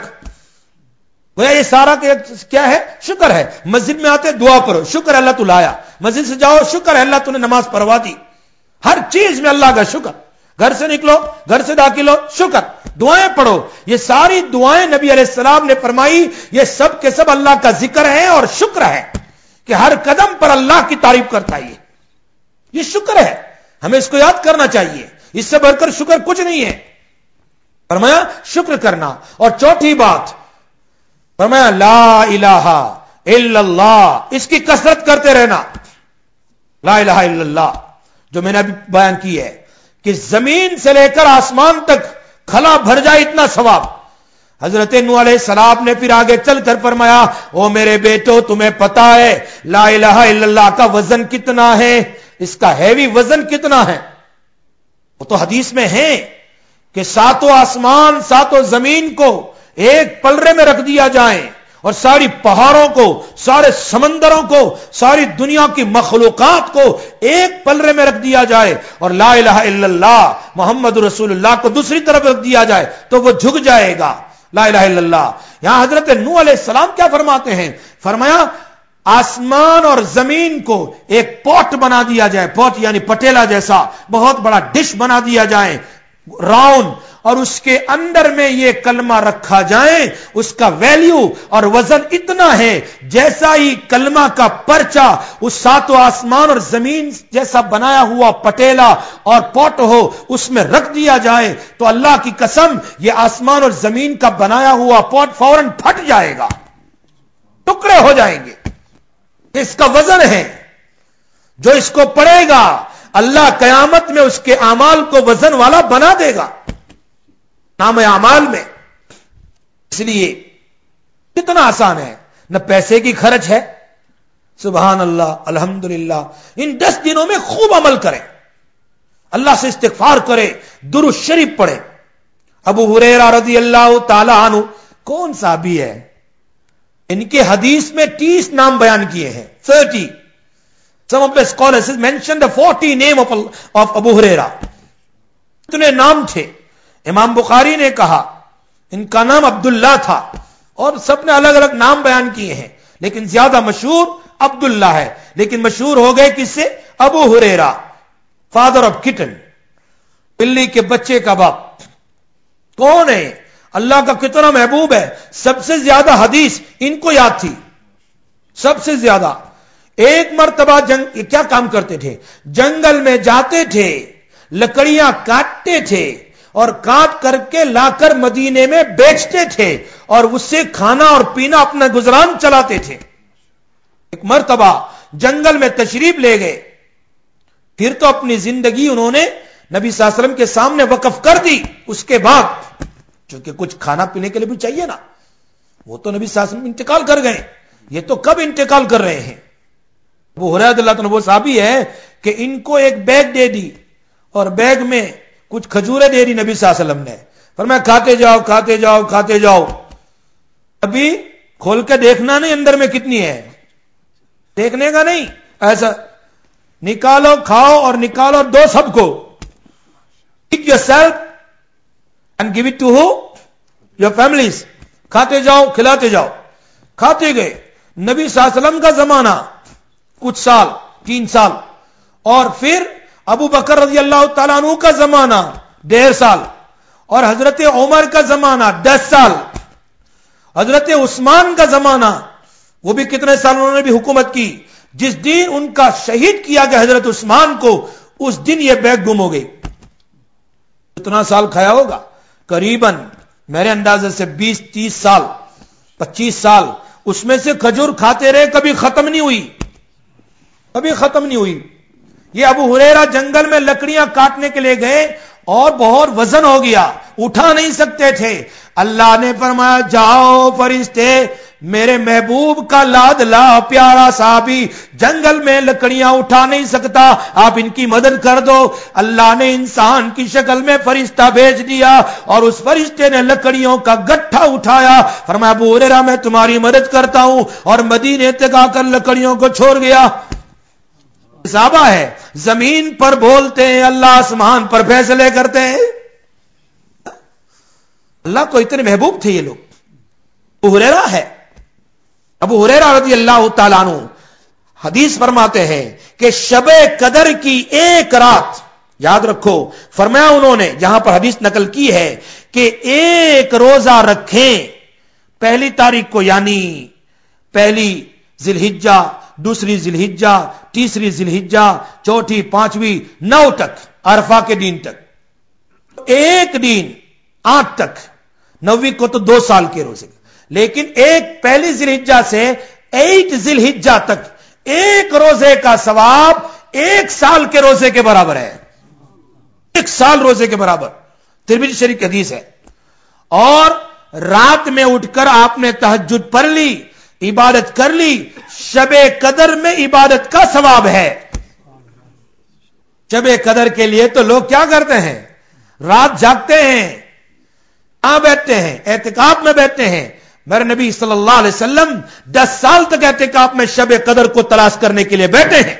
وہ یہ سارا کیا ہے؟ شکر ہے۔ مسجد میں آتے دعا پڑھو، شکر ہے اللہ تو لایا، مسجد سے جاؤ شکر ہے اللہ تو نے نماز پڑھوا دی، ہر چیز میں اللہ کا شکر، گھر سے نکلو، گھر سے داخل ہو شکر، دعائیں پڑھو، یہ ساری دعائیں نبی علیہ السلام نے فرمائی، یہ سب کے سب اللہ کا ذکر ہے اور شکر ہے کہ ہر قدم پر اللہ کی تعریف کرتا ہے، یہ شکر ہے۔ ہمیں اس کو یاد کرنا چاہیے. اس سے بڑھ کر شکر کچھ نہیں ہے. فرمایا شکر کرنا. اور چوتھی بات فرمایا لا الہ الا اللہ، اس کی کثرت کرتے رہنا. لا الہ الا اللہ جو میں نے ابھی بیان کی ہے کہ زمین سے لے کر آسمان تک کھلا بھر جائے اتنا ثواب. حضرت نوح علیہ السلام نے پھر آگے چل کر فرمایا او میرے بیٹو تمہیں پتا ہے لا الہ الا اللہ کا وزن کتنا ہے، اس کا ہیوی وزن کتنا ہے؟ وہ تو حدیث میں ہے کہ ساتوں آسمان ساتوں زمین کو ایک پلڑے میں رکھ دیا جائے اور ساری پہاڑوں کو، سارے سمندروں کو، ساری دنیا کی مخلوقات کو ایک پلڑے میں رکھ دیا جائے اور لا الہ الا اللہ محمد رسول اللہ کو دوسری طرف رکھ دیا جائے تو وہ جھک جائے گا. لا الہ الا اللہ. یہاں حضرت نوح علیہ السلام کیا فرماتے ہیں؟ فرمایا آسمان اور زمین کو ایک پوٹ بنا دیا جائے، پوٹ یعنی پٹیلا جیسا بہت بڑا ڈش بنا دیا جائے راؤنڈ، اور اس کے اندر میں یہ کلمہ رکھا جائے. اس کا ویلیو اور وزن اتنا ہے جیسا ہی کلمہ کا پرچہ اس ساتوں آسمان اور زمین جیسا بنایا ہوا پٹیلا اور پوٹ ہو اس میں رکھ دیا جائے تو اللہ کی قسم یہ آسمان اور زمین کا بنایا ہوا پوٹ فوراً پھٹ جائے گا، ٹکڑے ہو جائیں گے. اس کا وزن ہے. جو اس کو پڑھے گا اللہ قیامت میں اس کے اعمال کو وزن والا بنا دے گا نام اعمال میں. اس لیے کتنا آسان ہے، نہ پیسے کی خرچ ہے. سبحان اللہ الحمدللہ. ان 10 دنوں میں خوب عمل کریں، اللہ سے استغفار کرے، درود شریف پڑھے. ابو ہریرہ رضی اللہ تعالی عنہ کون صحابی ہے؟ ان کے حدیث میں 30 نام بیان کیے ہیں. 30. Some of the scholars mentioned the 40 name of Abu Hurairah. اتنے نام تھے. امام بخاری نے کہا ان کا نام عبداللہ تھا، اور سب نے الگ الگ نام بیان کیے ہیں لیکن زیادہ مشہور عبداللہ ہے. لیکن مشہور ہو گئے کس سے؟ ابو ہریرہ، فادر آف کٹن، بلی کے بچے کا باپ. کون ہے؟ اللہ کا کتنا محبوب ہے. سب سے زیادہ حدیث ان کو یاد تھی، سب سے زیادہ. ایک مرتبہ کیا کام کرتے تھے؟ جنگل میں جاتے تھے، لکڑیاں کاٹتے تھے اور کاٹ کر کے لا کر مدینے میں بیچتے تھے اور اس سے کھانا اور پینا اپنا گزران چلاتے تھے. ایک مرتبہ جنگل میں تشریف لے گئے، پھر تو اپنی زندگی انہوں نے نبی صلی اللہ علیہ وسلم کے سامنے وقف کر دی. اس کے بعد چونکہ کچھ کھانا پینے کے لیے بھی چاہیے نا، وہ تو نبی صلی اللہ علیہ وسلم انتقال کر گئے، یہ تو کب انتقال کر رہے ہیں. وہ ہریرہ رضی اللہ عنہ وہ صحابی ہے کہ ان کو ایک بیگ دے دی اور بیگ میں کچھ کھجوریں دے دی نبی صلی اللہ علیہ وسلم نے. فرمایا کھاتے جاؤ کھاتے جاؤ کھاتے جاؤ. ابھی کھول کے دیکھنا نہیں اندر میں کتنی ہے، دیکھنے کا نہیں، ایسا نکالو کھاؤ اور نکالو دو سب کو. Eat yourself and give it to who? Your families. کھاتے جاؤ کھلاتے جاؤ. کھاتے گئے. نبی صلی اللہ علیہ وسلم کا زمانہ کچھ سال، 3 سال، اور پھر ابو بکر رضی اللہ تعالیٰ عنہ کا زمانہ 1.5 سال، اور حضرت عمر کا زمانہ 10 سال، حضرت عثمان کا زمانہ وہ بھی کتنے سال انہوں نے بھی حکومت کی. جس دن ان کا شہید کیا گیا حضرت عثمان کو، اس دن یہ بیگ گم ہو گئی. کتنا سال کھایا ہوگا؟ قریباً میرے اندازے سے 20-30 سال 25 سال. اس میں سے کھجور کھاتے رہے، کبھی ختم نہیں ہوئی، کبھی ختم نہیں ہوئی. یہ ابو ہریرہ جنگل میں لکڑیاں کاٹنے کے لیے گئے اور بہت وزن ہو گیا، اٹھا نہیں سکتے تھے. اللہ نے فرمایا جاؤ فرشتے، میرے محبوب کا لاڈلا پیارا صحابی جنگل میں لکڑیاں اٹھا نہیں سکتا، آپ ان کی مدد کر دو. اللہ نے انسان کی شکل میں فرشتہ بھیج دیا اور اس فرشتے نے لکڑیوں کا گٹھا اٹھایا. فرمایا ابو ہریرہ میں تمہاری مدد کرتا ہوں، اور مدینے تک آ کر لکڑیوں کو چھوڑ گیا. صحابہ ہے، زمین پر بولتے ہیں، اللہ آسمان پر فیصلے کرتے ہیں. اللہ کو اتنے محبوب تھے یہ لوگ. ابو ہریرہ ہے، ابو ہریرہ رضی اللہ تعالیٰ عنہ حدیث فرماتے ہیں کہ شب قدر کی ایک رات، یاد رکھو، فرمایا انہوں نے جہاں پر حدیث نقل کی ہے کہ ایک روزہ رکھیں 1 تاریخ کو، یعنی 1 ذی الحجہ دوسری ذی الحجہ، تیسری ذی الحجہ، چوتھی، پانچویں، 9 تک، عرفہ کے دن تک، ایک دن 8 تک، 9ویں کو تو 2 سال کے روزے، لیکن پہلی ذی الحجہ سے 8 ذی الحجہ تک ایک روزے کا ثواب 1 سال کے روزے کے برابر ہے، 1 سال روزے کے برابر، ترمذی شریف کی حدیث ہے۔ اور رات میں اٹھ کر آپ نے تہجد پڑھ لی، عبادت کر لی، شب قدر میں عبادت کا ثواب ہے۔ شب قدر کے لیے تو لوگ کیا کرتے ہیں؟ رات جاگتے ہیں، کہاں بیٹھتے ہیں؟ اعتکاف میں بیٹھتے ہیں۔ میرے نبی صلی اللہ علیہ وسلم 10 سال تک اعتکاف میں شب قدر کو تلاش کرنے کے لیے بیٹھے ہیں۔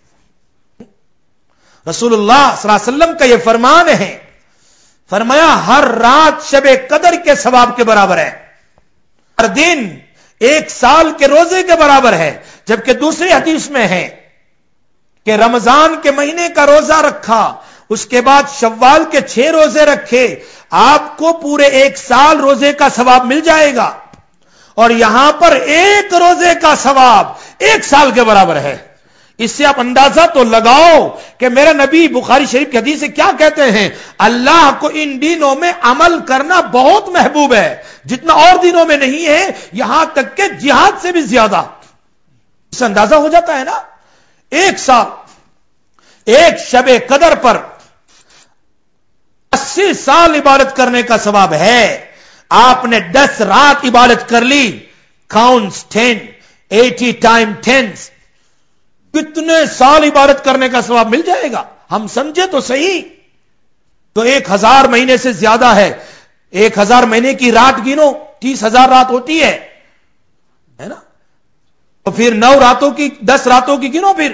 رسول اللہ صلی اللہ علیہ وسلم کا یہ فرمان ہے، فرمایا ہر رات شب قدر کے ثواب کے برابر ہے، ہر دن 1 سال کے روزے کے برابر ہے۔ جبکہ دوسری حدیث میں ہے کہ رمضان کے مہینے کا روزہ رکھا، اس کے بعد شوال کے 6 روزے رکھے، آپ کو پورے 1 سال روزے کا ثواب مل جائے گا، اور یہاں پر 1 روزے کا ثواب 1 سال کے برابر ہے۔ اس سے آپ اندازہ تو لگاؤ کہ میرا نبی بخاری شریف کی حدیث سے کیا کہتے ہیں، اللہ کو ان دنوں میں عمل کرنا بہت محبوب ہے، جتنا اور دنوں میں نہیں ہے، یہاں تک کہ جہاد سے بھی زیادہ۔ اس سے اندازہ ہو جاتا ہے نا، 1 سال، ایک شب قدر پر 80 سال عبادت کرنے کا ثواب ہے۔ آپ نے 10 رات عبادت کر لی، کاؤنٹس 10، 80 ٹائم 10، کتنے سال عبادت کرنے کا ثواب مل جائے گا؟ ہم سمجھے تو صحیح، تو 1000 مہینے سے زیادہ ہے۔ 1000 مہینے کی رات گنو، 30,000 رات ہوتی ہے نا، تو پھر 9 راتوں کی، 10 راتوں کی گنو، پھر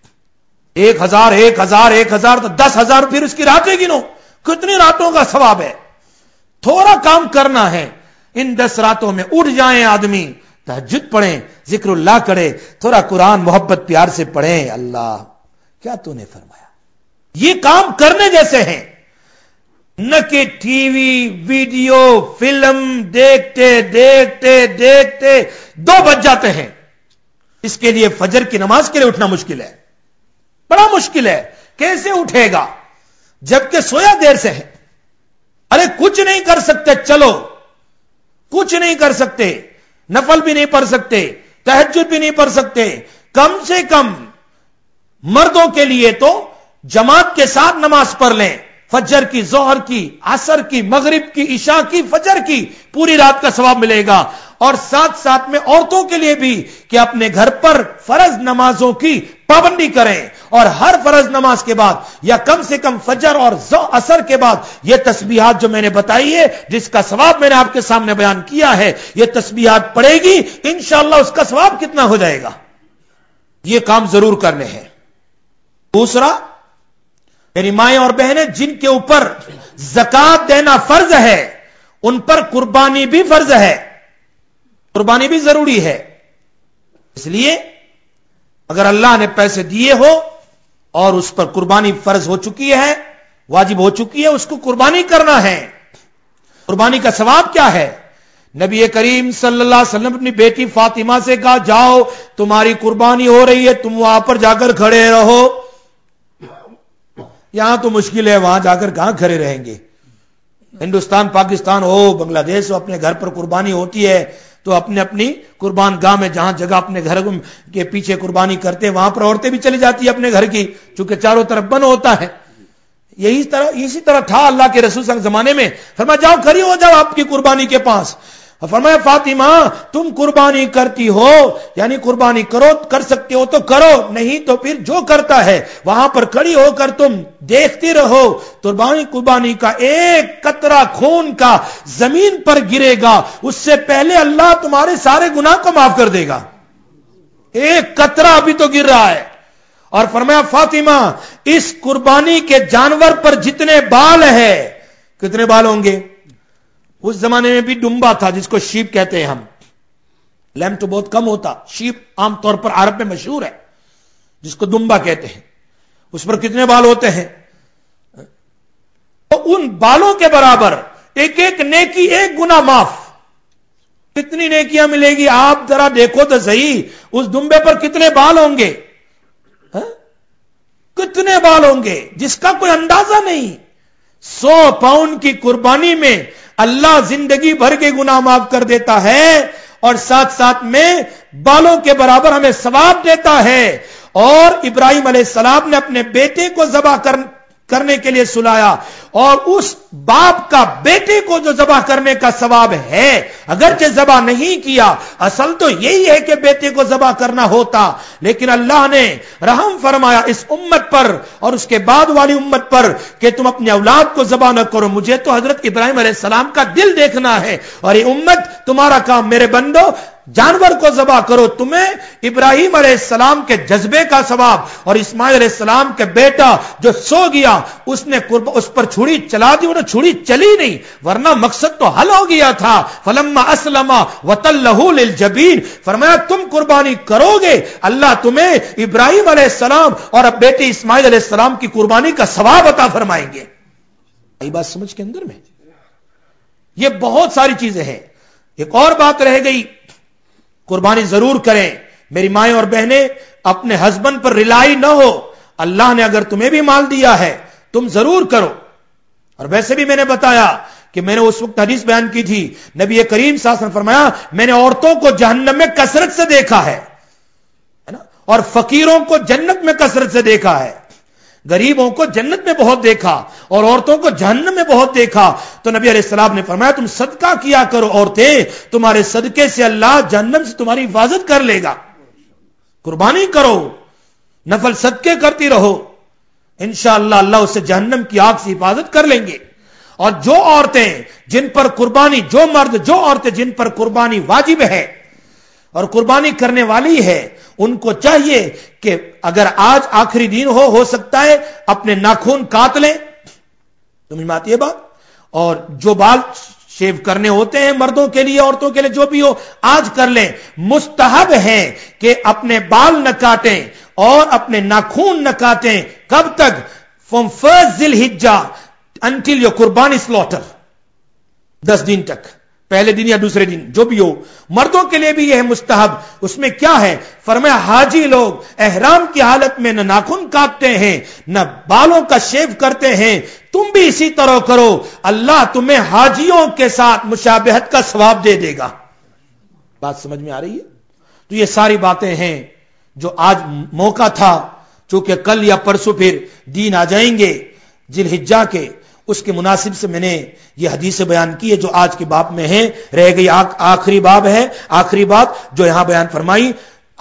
1000 تو 10,000، پھر اس کی راتیں گنو، کتنی راتوں کا ثواب ہے۔ تھوڑا کام کرنا ہے، ان 10 راتوں میں اٹھ جائیں آدمی، تہجد پڑھیں، ذکر اللہ کرے، تھوڑا قرآن محبت پیار سے پڑھیں، اللہ کیا تو نے فرمایا۔ یہ کام کرنے جیسے ہیں، نہ کہ ٹی وی، ویڈیو، فلم دیکھتے دیکھتے دیکھتے 2 بج جاتے ہیں۔ اس کے لیے فجر کی نماز کے لیے اٹھنا مشکل ہے، بڑا مشکل ہے، کیسے اٹھے گا جبکہ سویا دیر سے ہے؟ ارے کچھ نہیں کر سکتے، چلو کچھ نہیں کر سکتے، نفل بھی نہیں پڑھ سکتے، تہجد بھی نہیں پڑھ سکتے، کم سے کم مردوں کے لیے تو جماعت کے ساتھ نماز پڑھ لیں، فجر کی، ظہر کی، عصر کی، مغرب کی، عشاء کی، فجر کی، پوری رات کا ثواب ملے گا۔ اور ساتھ ساتھ میں عورتوں کے لیے بھی کہ اپنے گھر پر فرض نمازوں کی پابندی کریں، اور ہر فرض نماز کے بعد یا کم سے کم فجر اور عصر کے بعد یہ تسبیحات جو میں نے بتائی ہے، جس کا ثواب میں نے آپ کے سامنے بیان کیا ہے، یہ تسبیحات پڑھے گی، انشاءاللہ اس کا ثواب کتنا ہو جائے گا۔ یہ کام ضرور کرنے ہیں۔ دوسرا، میری مائیں اور بہنیں جن کے اوپر زکات دینا فرض ہے، ان پر قربانی بھی فرض ہے، قربانی بھی ضروری ہے۔ اس لیے اگر اللہ نے پیسے دیے ہو اور اس پر قربانی فرض ہو چکی ہے، واجب ہو چکی ہے، اس کو قربانی کرنا ہے۔ قربانی کا ثواب کیا ہے؟ نبی کریم صلی اللہ علیہ وسلم اپنی بیٹی فاطمہ سے کہا، جاؤ تمہاری قربانی ہو رہی ہے، تم وہاں پر جا کر کھڑے رہو۔ یہاں تو مشکل ہے، وہاں جا کر کہاں کھڑے رہیں گے؟ ہندوستان، پاکستان ہو، بنگلہ دیش ہو، اپنے گھر پر قربانی ہوتی ہے تو اپنی قربان گاہ میں جہاں جگہ اپنے گھر کے پیچھے قربانی کرتے ہیں، وہاں پر عورتیں بھی چلی جاتی ہیں اپنے گھر کی، چونکہ چاروں طرف بند ہوتا ہے۔ اسی طرح تھا اللہ کے رسول صلی اللہ علیہ وسلم کے زمانے میں، فرمایا جاؤ کھڑی ہو جاؤ آپ کی قربانی کے پاس۔ فرمایا فاطمہ تم قربانی کرتی ہو، یعنی قربانی کر سکتے ہو تو کرو، نہیں تو پھر جو کرتا ہے وہاں پر کھڑی ہو کر تم دیکھتی رہو۔ قربانی کا ایک قطرہ خون کا زمین پر گرے گا، اس سے پہلے اللہ تمہارے سارے گناہ کو معاف کر دے گا۔ ایک قطرہ ابھی تو گر رہا ہے۔ اور فرمایا فاطمہ اس قربانی کے جانور پر جتنے بال ہے، کتنے بال ہوں گے؟ اس زمانے میں بھی ڈمبا تھا جس کو شیپ کہتے ہیں ہم، لیم تو بہت کم ہوتا، شیپ عام طور پر عرب میں مشہور ہے، جس کو دمبا کہتے ہیں۔ اس پر کتنے بال ہوتے ہیں؟ تو ان بالوں کے برابر ایک ایک نیکی، ایک گناہ معاف، کتنی نیکیاں ملے گی. آپ ذرا دیکھو تو صحیح, اس دمبے پر کتنے بال ہوں گے, کتنے بال ہوں گے جس کا کوئی اندازہ نہیں. 100 پاؤنڈ کی قربانی میں اللہ زندگی بھر کے گناہ معاف کر دیتا ہے اور ساتھ ساتھ میں بالوں کے برابر ہمیں ثواب دیتا ہے. اور ابراہیم علیہ السلام نے اپنے بیٹے کو ذبح کرنے کے لیے سلایا, اور اس باپ کا بیٹے کو جو ذبح کرنے کا ثواب ہے, اگرچہ ذبح نہیں کیا, اصل تو یہی ہے کہ بیٹے کو ذبح کرنا ہوتا, لیکن اللہ نے رحم فرمایا اس امت پر اور اس کے بعد والی امت پر کہ تم اپنے اولاد کو ذبح نہ کرو. مجھے تو حضرت ابراہیم علیہ السلام کا دل دیکھنا ہے, اور یہ امت تمہارا کام میرے بندو جانور کو ذبح کرو. تمہیں ابراہیم علیہ السلام کے جذبے کا ثواب, اور اسماعیل علیہ السلام کے بیٹا جو سو گیا اس نے اس پر چھری چلا دی, انہیں چھری چلی نہیں, ورنہ مقصد تو حل ہو گیا تھا. فلما اسلم وتلہ للجبین, فرمایا تم قربانی کرو گے, اللہ تمہیں ابراہیم علیہ السلام اور اب بیٹے اسماعیل علیہ السلام کی قربانی کا ثواب عطا فرمائیں گے. یہ بات سمجھ کے اندر میں یہ بہت ساری چیزیں ہیں. ایک اور بات رہ گئی, قربانی ضرور کریں میری مائیں اور بہنیں, اپنے ہسبینڈ پر ریلائی نہ ہو. اللہ نے اگر تمہیں بھی مال دیا ہے تم ضرور کرو. اور ویسے بھی میں نے بتایا کہ میں نے اس وقت حدیث بیان کی تھی, نبی کریم صلی اللہ علیہ وسلم نے فرمایا میں نے عورتوں کو جہنم میں کثرت سے دیکھا ہے نا, اور فقیروں کو جنت میں کثرت سے دیکھا ہے. غریبوں کو جنت میں بہت دیکھا اور عورتوں کو جہنم میں بہت دیکھا. تو نبی علیہ السلام نے فرمایا تم صدقہ کیا کرو عورتیں, تمہارے صدقے سے اللہ جہنم سے تمہاری حفاظت کر لے گا. قربانی کرو, نفل صدقے کرتی رہو, انشاءاللہ اللہ اسے جہنم کی آگ سے حفاظت کر لیں گے. اور جو عورتیں جن پر قربانی, جو مرد جو عورتیں جن پر قربانی واجب ہے اور قربانی کرنے والی ہے, ان کو چاہیے کہ اگر آج آخری دن ہو سکتا ہے اپنے ناخن کاٹ لیں. سمجھ میں آتی ہے بات؟ اور جو بال شیو کرنے ہوتے ہیں مردوں کے لیے عورتوں کے لیے جو بھی ہو آج کر لیں. مستحب ہے کہ اپنے بال نہ کاٹیں اور اپنے ناخن نہ کاٹیں. کب تک؟ فرام 1 ذی الحجہ انٹل یور قربانی سلوٹر, 10 دن تک, پہلے دن یا دوسرے دن جو بھی ہو. مردوں کے لیے بھی یہ ہے مستحب. اس میں کیا ہے؟ فرمایا حاجی لوگ احرام کی حالت میں نہ ناخن کاٹتے ہیں نہ بالوں کا شیو کرتے ہیں, تم بھی اسی طرح کرو, اللہ تمہیں حاجیوں کے ساتھ مشابہت کا ثواب دے دے گا. بات سمجھ میں آ رہی ہے؟ تو یہ ساری باتیں ہیں جو آج موقع تھا, چونکہ کل یا پرسوں پھر دین آ جائیں گے ذی الحجہ کے, اس کے مناسب سے میں نے یہ حدیث بیان کی ہے جو آج کے باب میں ہے. رہ گئی آخری باب ہے, آخری بات جو یہاں بیان فرمائی.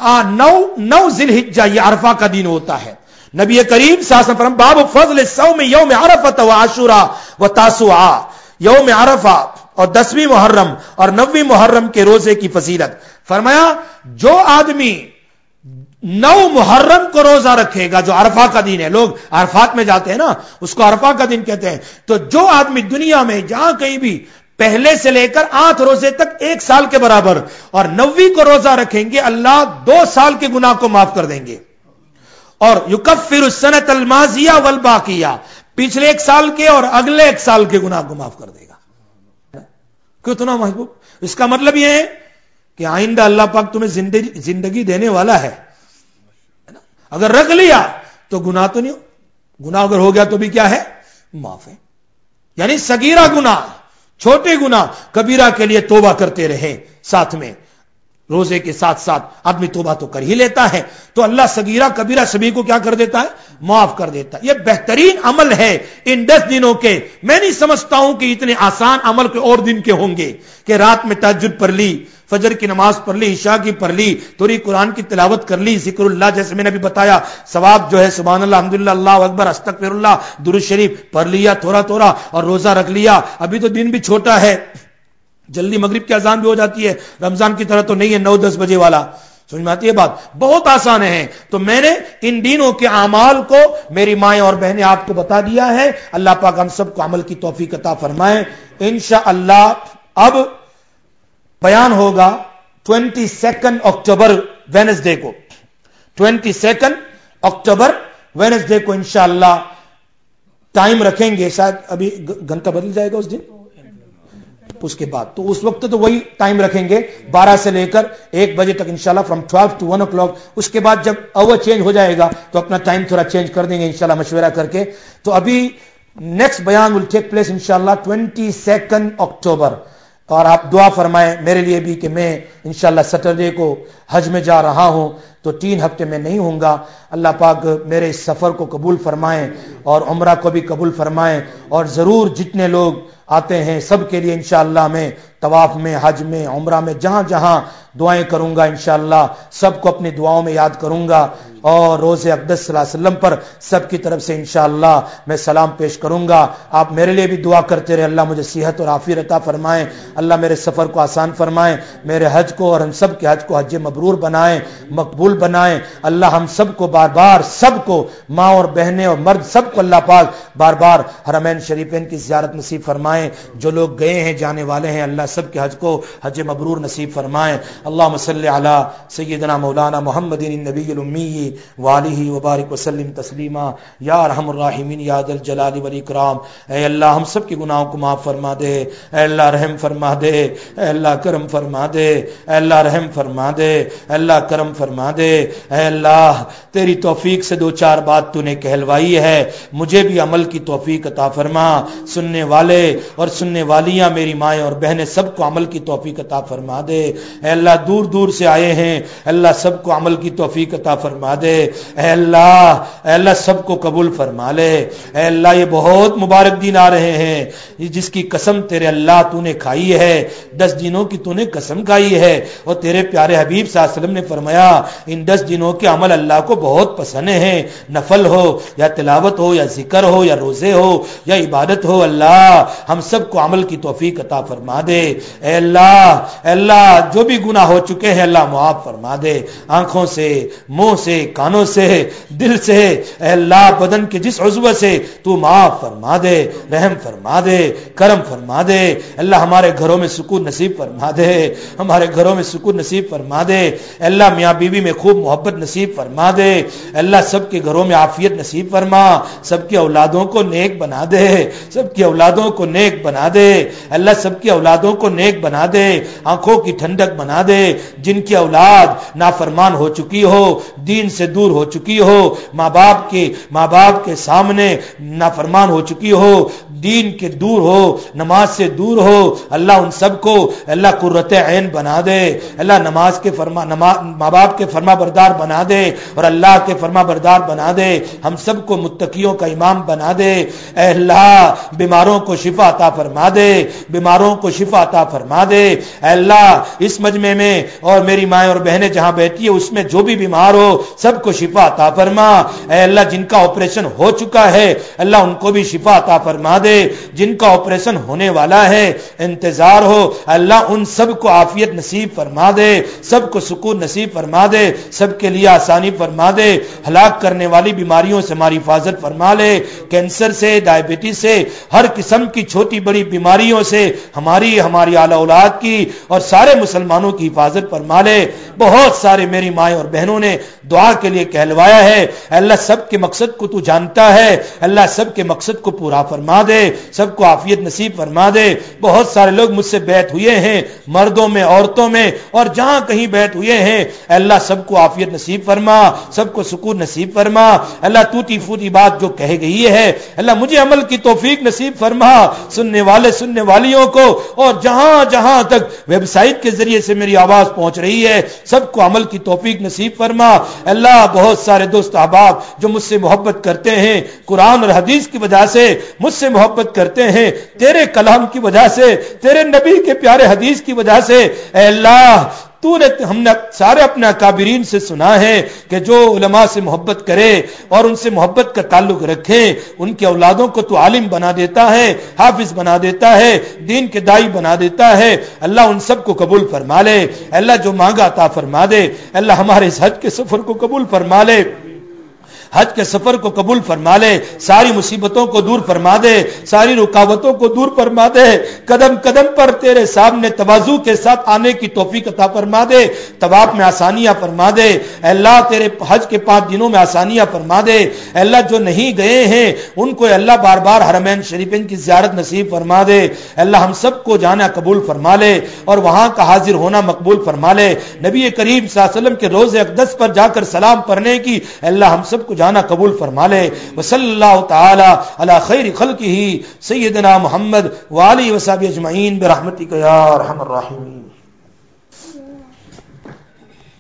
9 ذی الحجہ یہ عرفہ کا دن ہوتا ہے. نبی کریم صلی اللہ علیہ وسلم باب فضل الصوم یوم عرفہ و عاشوراء و تاسوعاء, یوم عرفہ اور 10ویں محرم اور 9ویں محرم کے روزے کی فضیلت. فرمایا جو آدمی 9 محرم کو روزہ رکھے گا, جو عرفہ کا دن ہے, لوگ عرفات میں جاتے ہیں نا, اس کو عرفہ کا دن کہتے ہیں. تو جو آدمی دنیا میں جہاں کہیں بھی پہلے سے لے کر 8 روزے تک 1 سال کے برابر اور 9ویں کو روزہ رکھیں گے, اللہ 2 سال کے گناہ کو معاف کر دیں گے. اور یکفر السنۃ الماضیہ والباقیہ, پچھلے 1 سال کے اور اگلے 1 سال کے گناہ کو معاف کر دے گا. کتنا محبوب. اس کا مطلب یہ ہے کہ آئندہ اللہ پاک تمہیں زندگی دینے والا ہے. اگر رکھ لیا تو گناہ تو نہیں, گناہ اگر ہو گیا تو بھی کیا ہے؟ معاف ہے. یعنی صغیرہ گناہ, چھوٹے گناہ, کبیرہ کے لیے توبہ کرتے رہے, ساتھ میں روزے کے ساتھ ساتھ آدمی توبہ تو کر ہی لیتا ہے, تو اللہ صغیرہ کبیرہ سبھی کو کیا کر دیتا ہے؟ معاف کر دیتا ہے. یہ بہترین عمل ہے ان 10 دنوں کے. میں نہیں سمجھتا ہوں کہ اتنے آسان عمل کے اور دن کے ہوں گے کہ رات میں تہجد پڑھ لی, فجر کی نماز پڑھ لی, عشاء کی پڑھ لی, تھوڑی قرآن کی تلاوت کر لی, ذکر اللہ جیسے میں نے بھی بتایا, ثواب جو ہے سبحان اللہ, الحمدللہ, اللہ اکبر, استغفر اللہ, درود شریف پڑھ لیا تھوڑا تھوڑا, اور روزہ رکھ لیا. ابھی تو دن بھی چھوٹا ہے, جلدی مغرب کی اذان بھی ہو جاتی ہے, رمضان کی طرح تو نہیں ہے 9-10 بجے والا. سمجھ میں آتی ہے بات؟ بہت آسان ہے. تو میں نے ان دینوں کے اعمال کو میری مائیں اور بہنیں آپ کو بتا دیا ہے. اللہ پاک ہم سب کو عمل کی توفیق عطا فرمائے انشاءاللہ. اب بیان ہوگا 22 اکتوبر وینسڈے کو, 22 اکتوبر وینسڈے کو انشاءاللہ ٹائم رکھیں گے. شاید ابھی گھنٹہ بدل جائے گا اس دن, اس کے بعد تو اس وقت تو وہی ٹائم رکھیں گے 12 سے لے کر 1 بجے تک انشاءاللہ فرام 12 to 1 o'clock. اس کے بعد جب اوور چینج ہو جائے گا تو اپنا ٹائم تھوڑا چینج کر دیں گے انشاءاللہ مشورہ کر کے. تو ابھی نیکسٹ بیان ول ٹیک پلیس انشاءاللہ 22 اکتوبر. اور آپ دعا فرمائیں میرے لیے بھی کہ میں انشاءاللہ سیٹرڈے کو حج میں جا رہا ہوں تو 3 ہفتے میں نہیں ہوں گا. اللہ پاک میرے اس سفر کو قبول فرمائیں اور عمرہ کو بھی قبول فرمائیں. اور ضرور جتنے لوگ آتے ہیں سب کے لیے انشاءاللہ میں طواف میں حج میں عمرہ میں جہاں جہاں دعائیں کروں گا انشاءاللہ سب کو اپنی دعاؤں میں یاد کروں گا. اور روز اقدس صلی اللہ علیہ وسلم پر سب کی طرف سے انشاءاللہ میں سلام پیش کروں گا. آپ میرے لیے بھی دعا کرتے رہے. اللہ مجھے صحت اور عافیت عطا فرمائیں. اللہ میرے سفر کو آسان فرمائیں. میرے حج کو اور ہم سب کے حج کو حج مبرور بنائیں, مقبول بنائیں. اللہ ہم سب کو بار بار سب کو ماں اور بہنیں اور مرد سب کو اللہ پاک بار بار حرمین شریفین کی زیارت نصیب فرمائیں. جو لوگ گئے ہیں جانے والے ہیں اللہ سب کے حج کو حج مبرور نصیب فرمائیں. اللہم صلی علی سیدنا مولانا محمد النبی الامی وآلہ وبارک وسلم تسلیما یا ارحم الراحمین یا ذا الجلال والاکرام. اے اللہ ہم سب کے گناہوں کو معاف فرما دے. اے اللہ رحم فرما دے. اے اللہ کرم فرما دے. اے اللہ رحم فرما دے. اے اللہ کرم فرما دے. اے اللہ تیری توفیق سے 2-4 بات تو نے کہلوائی ہے, مجھے بھی عمل کی توفیق عطا فرما. سننے والے اور سننے والیاں میری مائیں اور بہنیں سب کو عمل کی توفیق عطا فرما دے. اے اللہ دور دور سے آئے ہیں اللہ سب کو عمل کی توفیق عطا فرما دے. اے اللہ سب کو قبول فرما لے. اے اللہ یہ بہت مبارک دن آ رہے ہیں جس کی قسم تیرے اللہ تو نے کھائی ہے. 10 دنوں کی تو نے قسم کھائی ہے اور تیرے پیارے حبیب صلی اللہ علیہ وسلم نے فرمایا ان 10 دنوں کے عمل اللہ کو بہت پسند ہیں, نفل ہو یا تلاوت ہو یا ذکر ہو یا روزے ہو یا عبادت ہو. اللہ ہم سب کو عمل کی توفیق عطا فرما دے. اے اللہ جو بھی گناہ ہو چکے ہیں اللہ معاف فرما دے. آنکھوں سے, منہ سے, کانوں سے, دل سے, اے اللہ بدن کے جس عضو سے تو معاف فرما دے, رحم فرما دے, کرم فرما دے. اللہ ہمارے گھروں میں سکون نصیب فرما دے. ہمارے گھروں میں سکون نصیب فرما دے. اللہ میاں بیوی میں خوب محبت نصیب فرما دے. اللہ سب کے گھروں میں عافیت نصیب فرما. سب کی اولادوں کو نیک بنا دے. سب کی اولادوں کو نیک بنا دے. اللہ سب کی اولادوں کو نیک بنا دے. آنکھوں کی ٹھنڈک بنا دے. جن کی اولاد نافرمان ہو چکی ہو, دین سے دور ہو چکی ہو, ماں باپ کے سامنے نافرمان ہو چکی ہو, دین کے دور ہو, نماز سے دور ہو, اللہ ان سب کو اللہ قرۃ عین بنا دے. اللہ نماز کے ماں باپ کے فرما بردار بنا دے اور اللہ کے فرما بردار بنا دے. ہم سب کو متقیوں کا امام بنا دے. اے اللہ بیماروں کو شفا عطا فرما دے. بیماروں کو شفا عطا فرما دے. اے اللہ اس مجمع میں اور میری مائیں اور بہنیں جہاں بیٹھی ہے اس میں جو بھی بیمار ہو سب کو شفا عطا فرما. اے اللہ جن کا آپریشن ہو چکا ہے اللہ ان کو بھی شفا عطا فرما دے. جن کا آپریشن ہونے والا ہے انتظار ہو اللہ ان سب کو عافیت نصیب فرما دے. سب کو سکون نصیب فرما دے. سب کے لیے آسانی فرما دے. ہلاک کرنے والی بیماریوں سے ہماری حفاظت فرما لے. کینسر سے, ڈائبٹیز سے, ہر قسم کی چھوٹی بڑی بیماریوں سے ہماری اعلی اولاد کی اور سارے مسلمانوں کی حفاظت فرما لے. بہت سارے میری مائیں اور بہنوں نے دعا کے لیے کہلوایا ہے. اللہ سب کے مقصد کو تو جانتا ہے. اللہ سب کے مقصد کو پورا فرما دے. سب کو عافیت نصیب فرما دے. بہت سارے لوگ مجھ سے بیعت ہوئے ہیں مردوں میں, عورتوں میں اور جہاں کہیں بیعت ہوئے ہیں. اللہ سب کو عافیت نصیب فرما. سب کو سکون نصیب فرما. اللہ ٹوٹی پھوٹی بات جو کہہ گئی ہے اللہ مجھے عمل کی توفیق نصیب فرما. سننے والے سننے والیوں کو اور جہاں جہاں تک ویب سائٹ کے ذریعے سے میری آواز پہنچ رہی ہے سب کو عمل کی توفیق نصیب فرما. اللہ بہت سارے دوست احباب جو مجھ سے محبت کرتے ہیں قرآن اور حدیث کی وجہ سے مجھ سے محبت کرتے ہیں تیرے کلام کی وجہ سے, تیرے نبی کے پیارے حدیث کی وجہ سے. اے اللہ تو نے ہم نے سارے اپنے اکابرین سے سنا ہے کہ جو علماء سے محبت کرے اور ان سے محبت کا تعلق رکھے ان کی اولادوں کو تو عالم بنا دیتا ہے, حافظ بنا دیتا ہے, دین کے دائی بنا دیتا ہے. اللہ ان سب کو قبول فرما لے. اللہ جو مانگا عطا فرما دے. اللہ ہمارے اس حج کے سفر کو قبول فرما لے. حج کے سفر کو قبول فرما لے، ساری مصیبتوں کو دور فرما دے، ساری رکاوٹوں کو دور فرما دے، قدم قدم پر تیرے سامنے تواضع کے ساتھ آنے کی توفیق عطا فرما دے، طواف میں آسانیاں فرما دے، اے اللہ تیرے حج کے 5 دنوں میں آسانیاں فرما دے، اے اللہ جو نہیں گئے ہیں ان کو اے اللہ بار بار حرمین شریفین کی زیارت نصیب فرما دے، اے اللہ ہم سب کو جانا قبول فرما لے اور وہاں کا حاضر ہونا مقبول فرما لے، نبی کریم صلی اللہ علیہ وسلم کے روضہ اقدس پر جا کر سلام پڑھنے کی اے اللہ ہم سب کو جانا قبول فرما لے، وصلی اللہ تعالی علی خیر خلقہ سیدنا محمد وآلہ وصحبہ اجمعین برحمتک یا ارحم الراحمین۔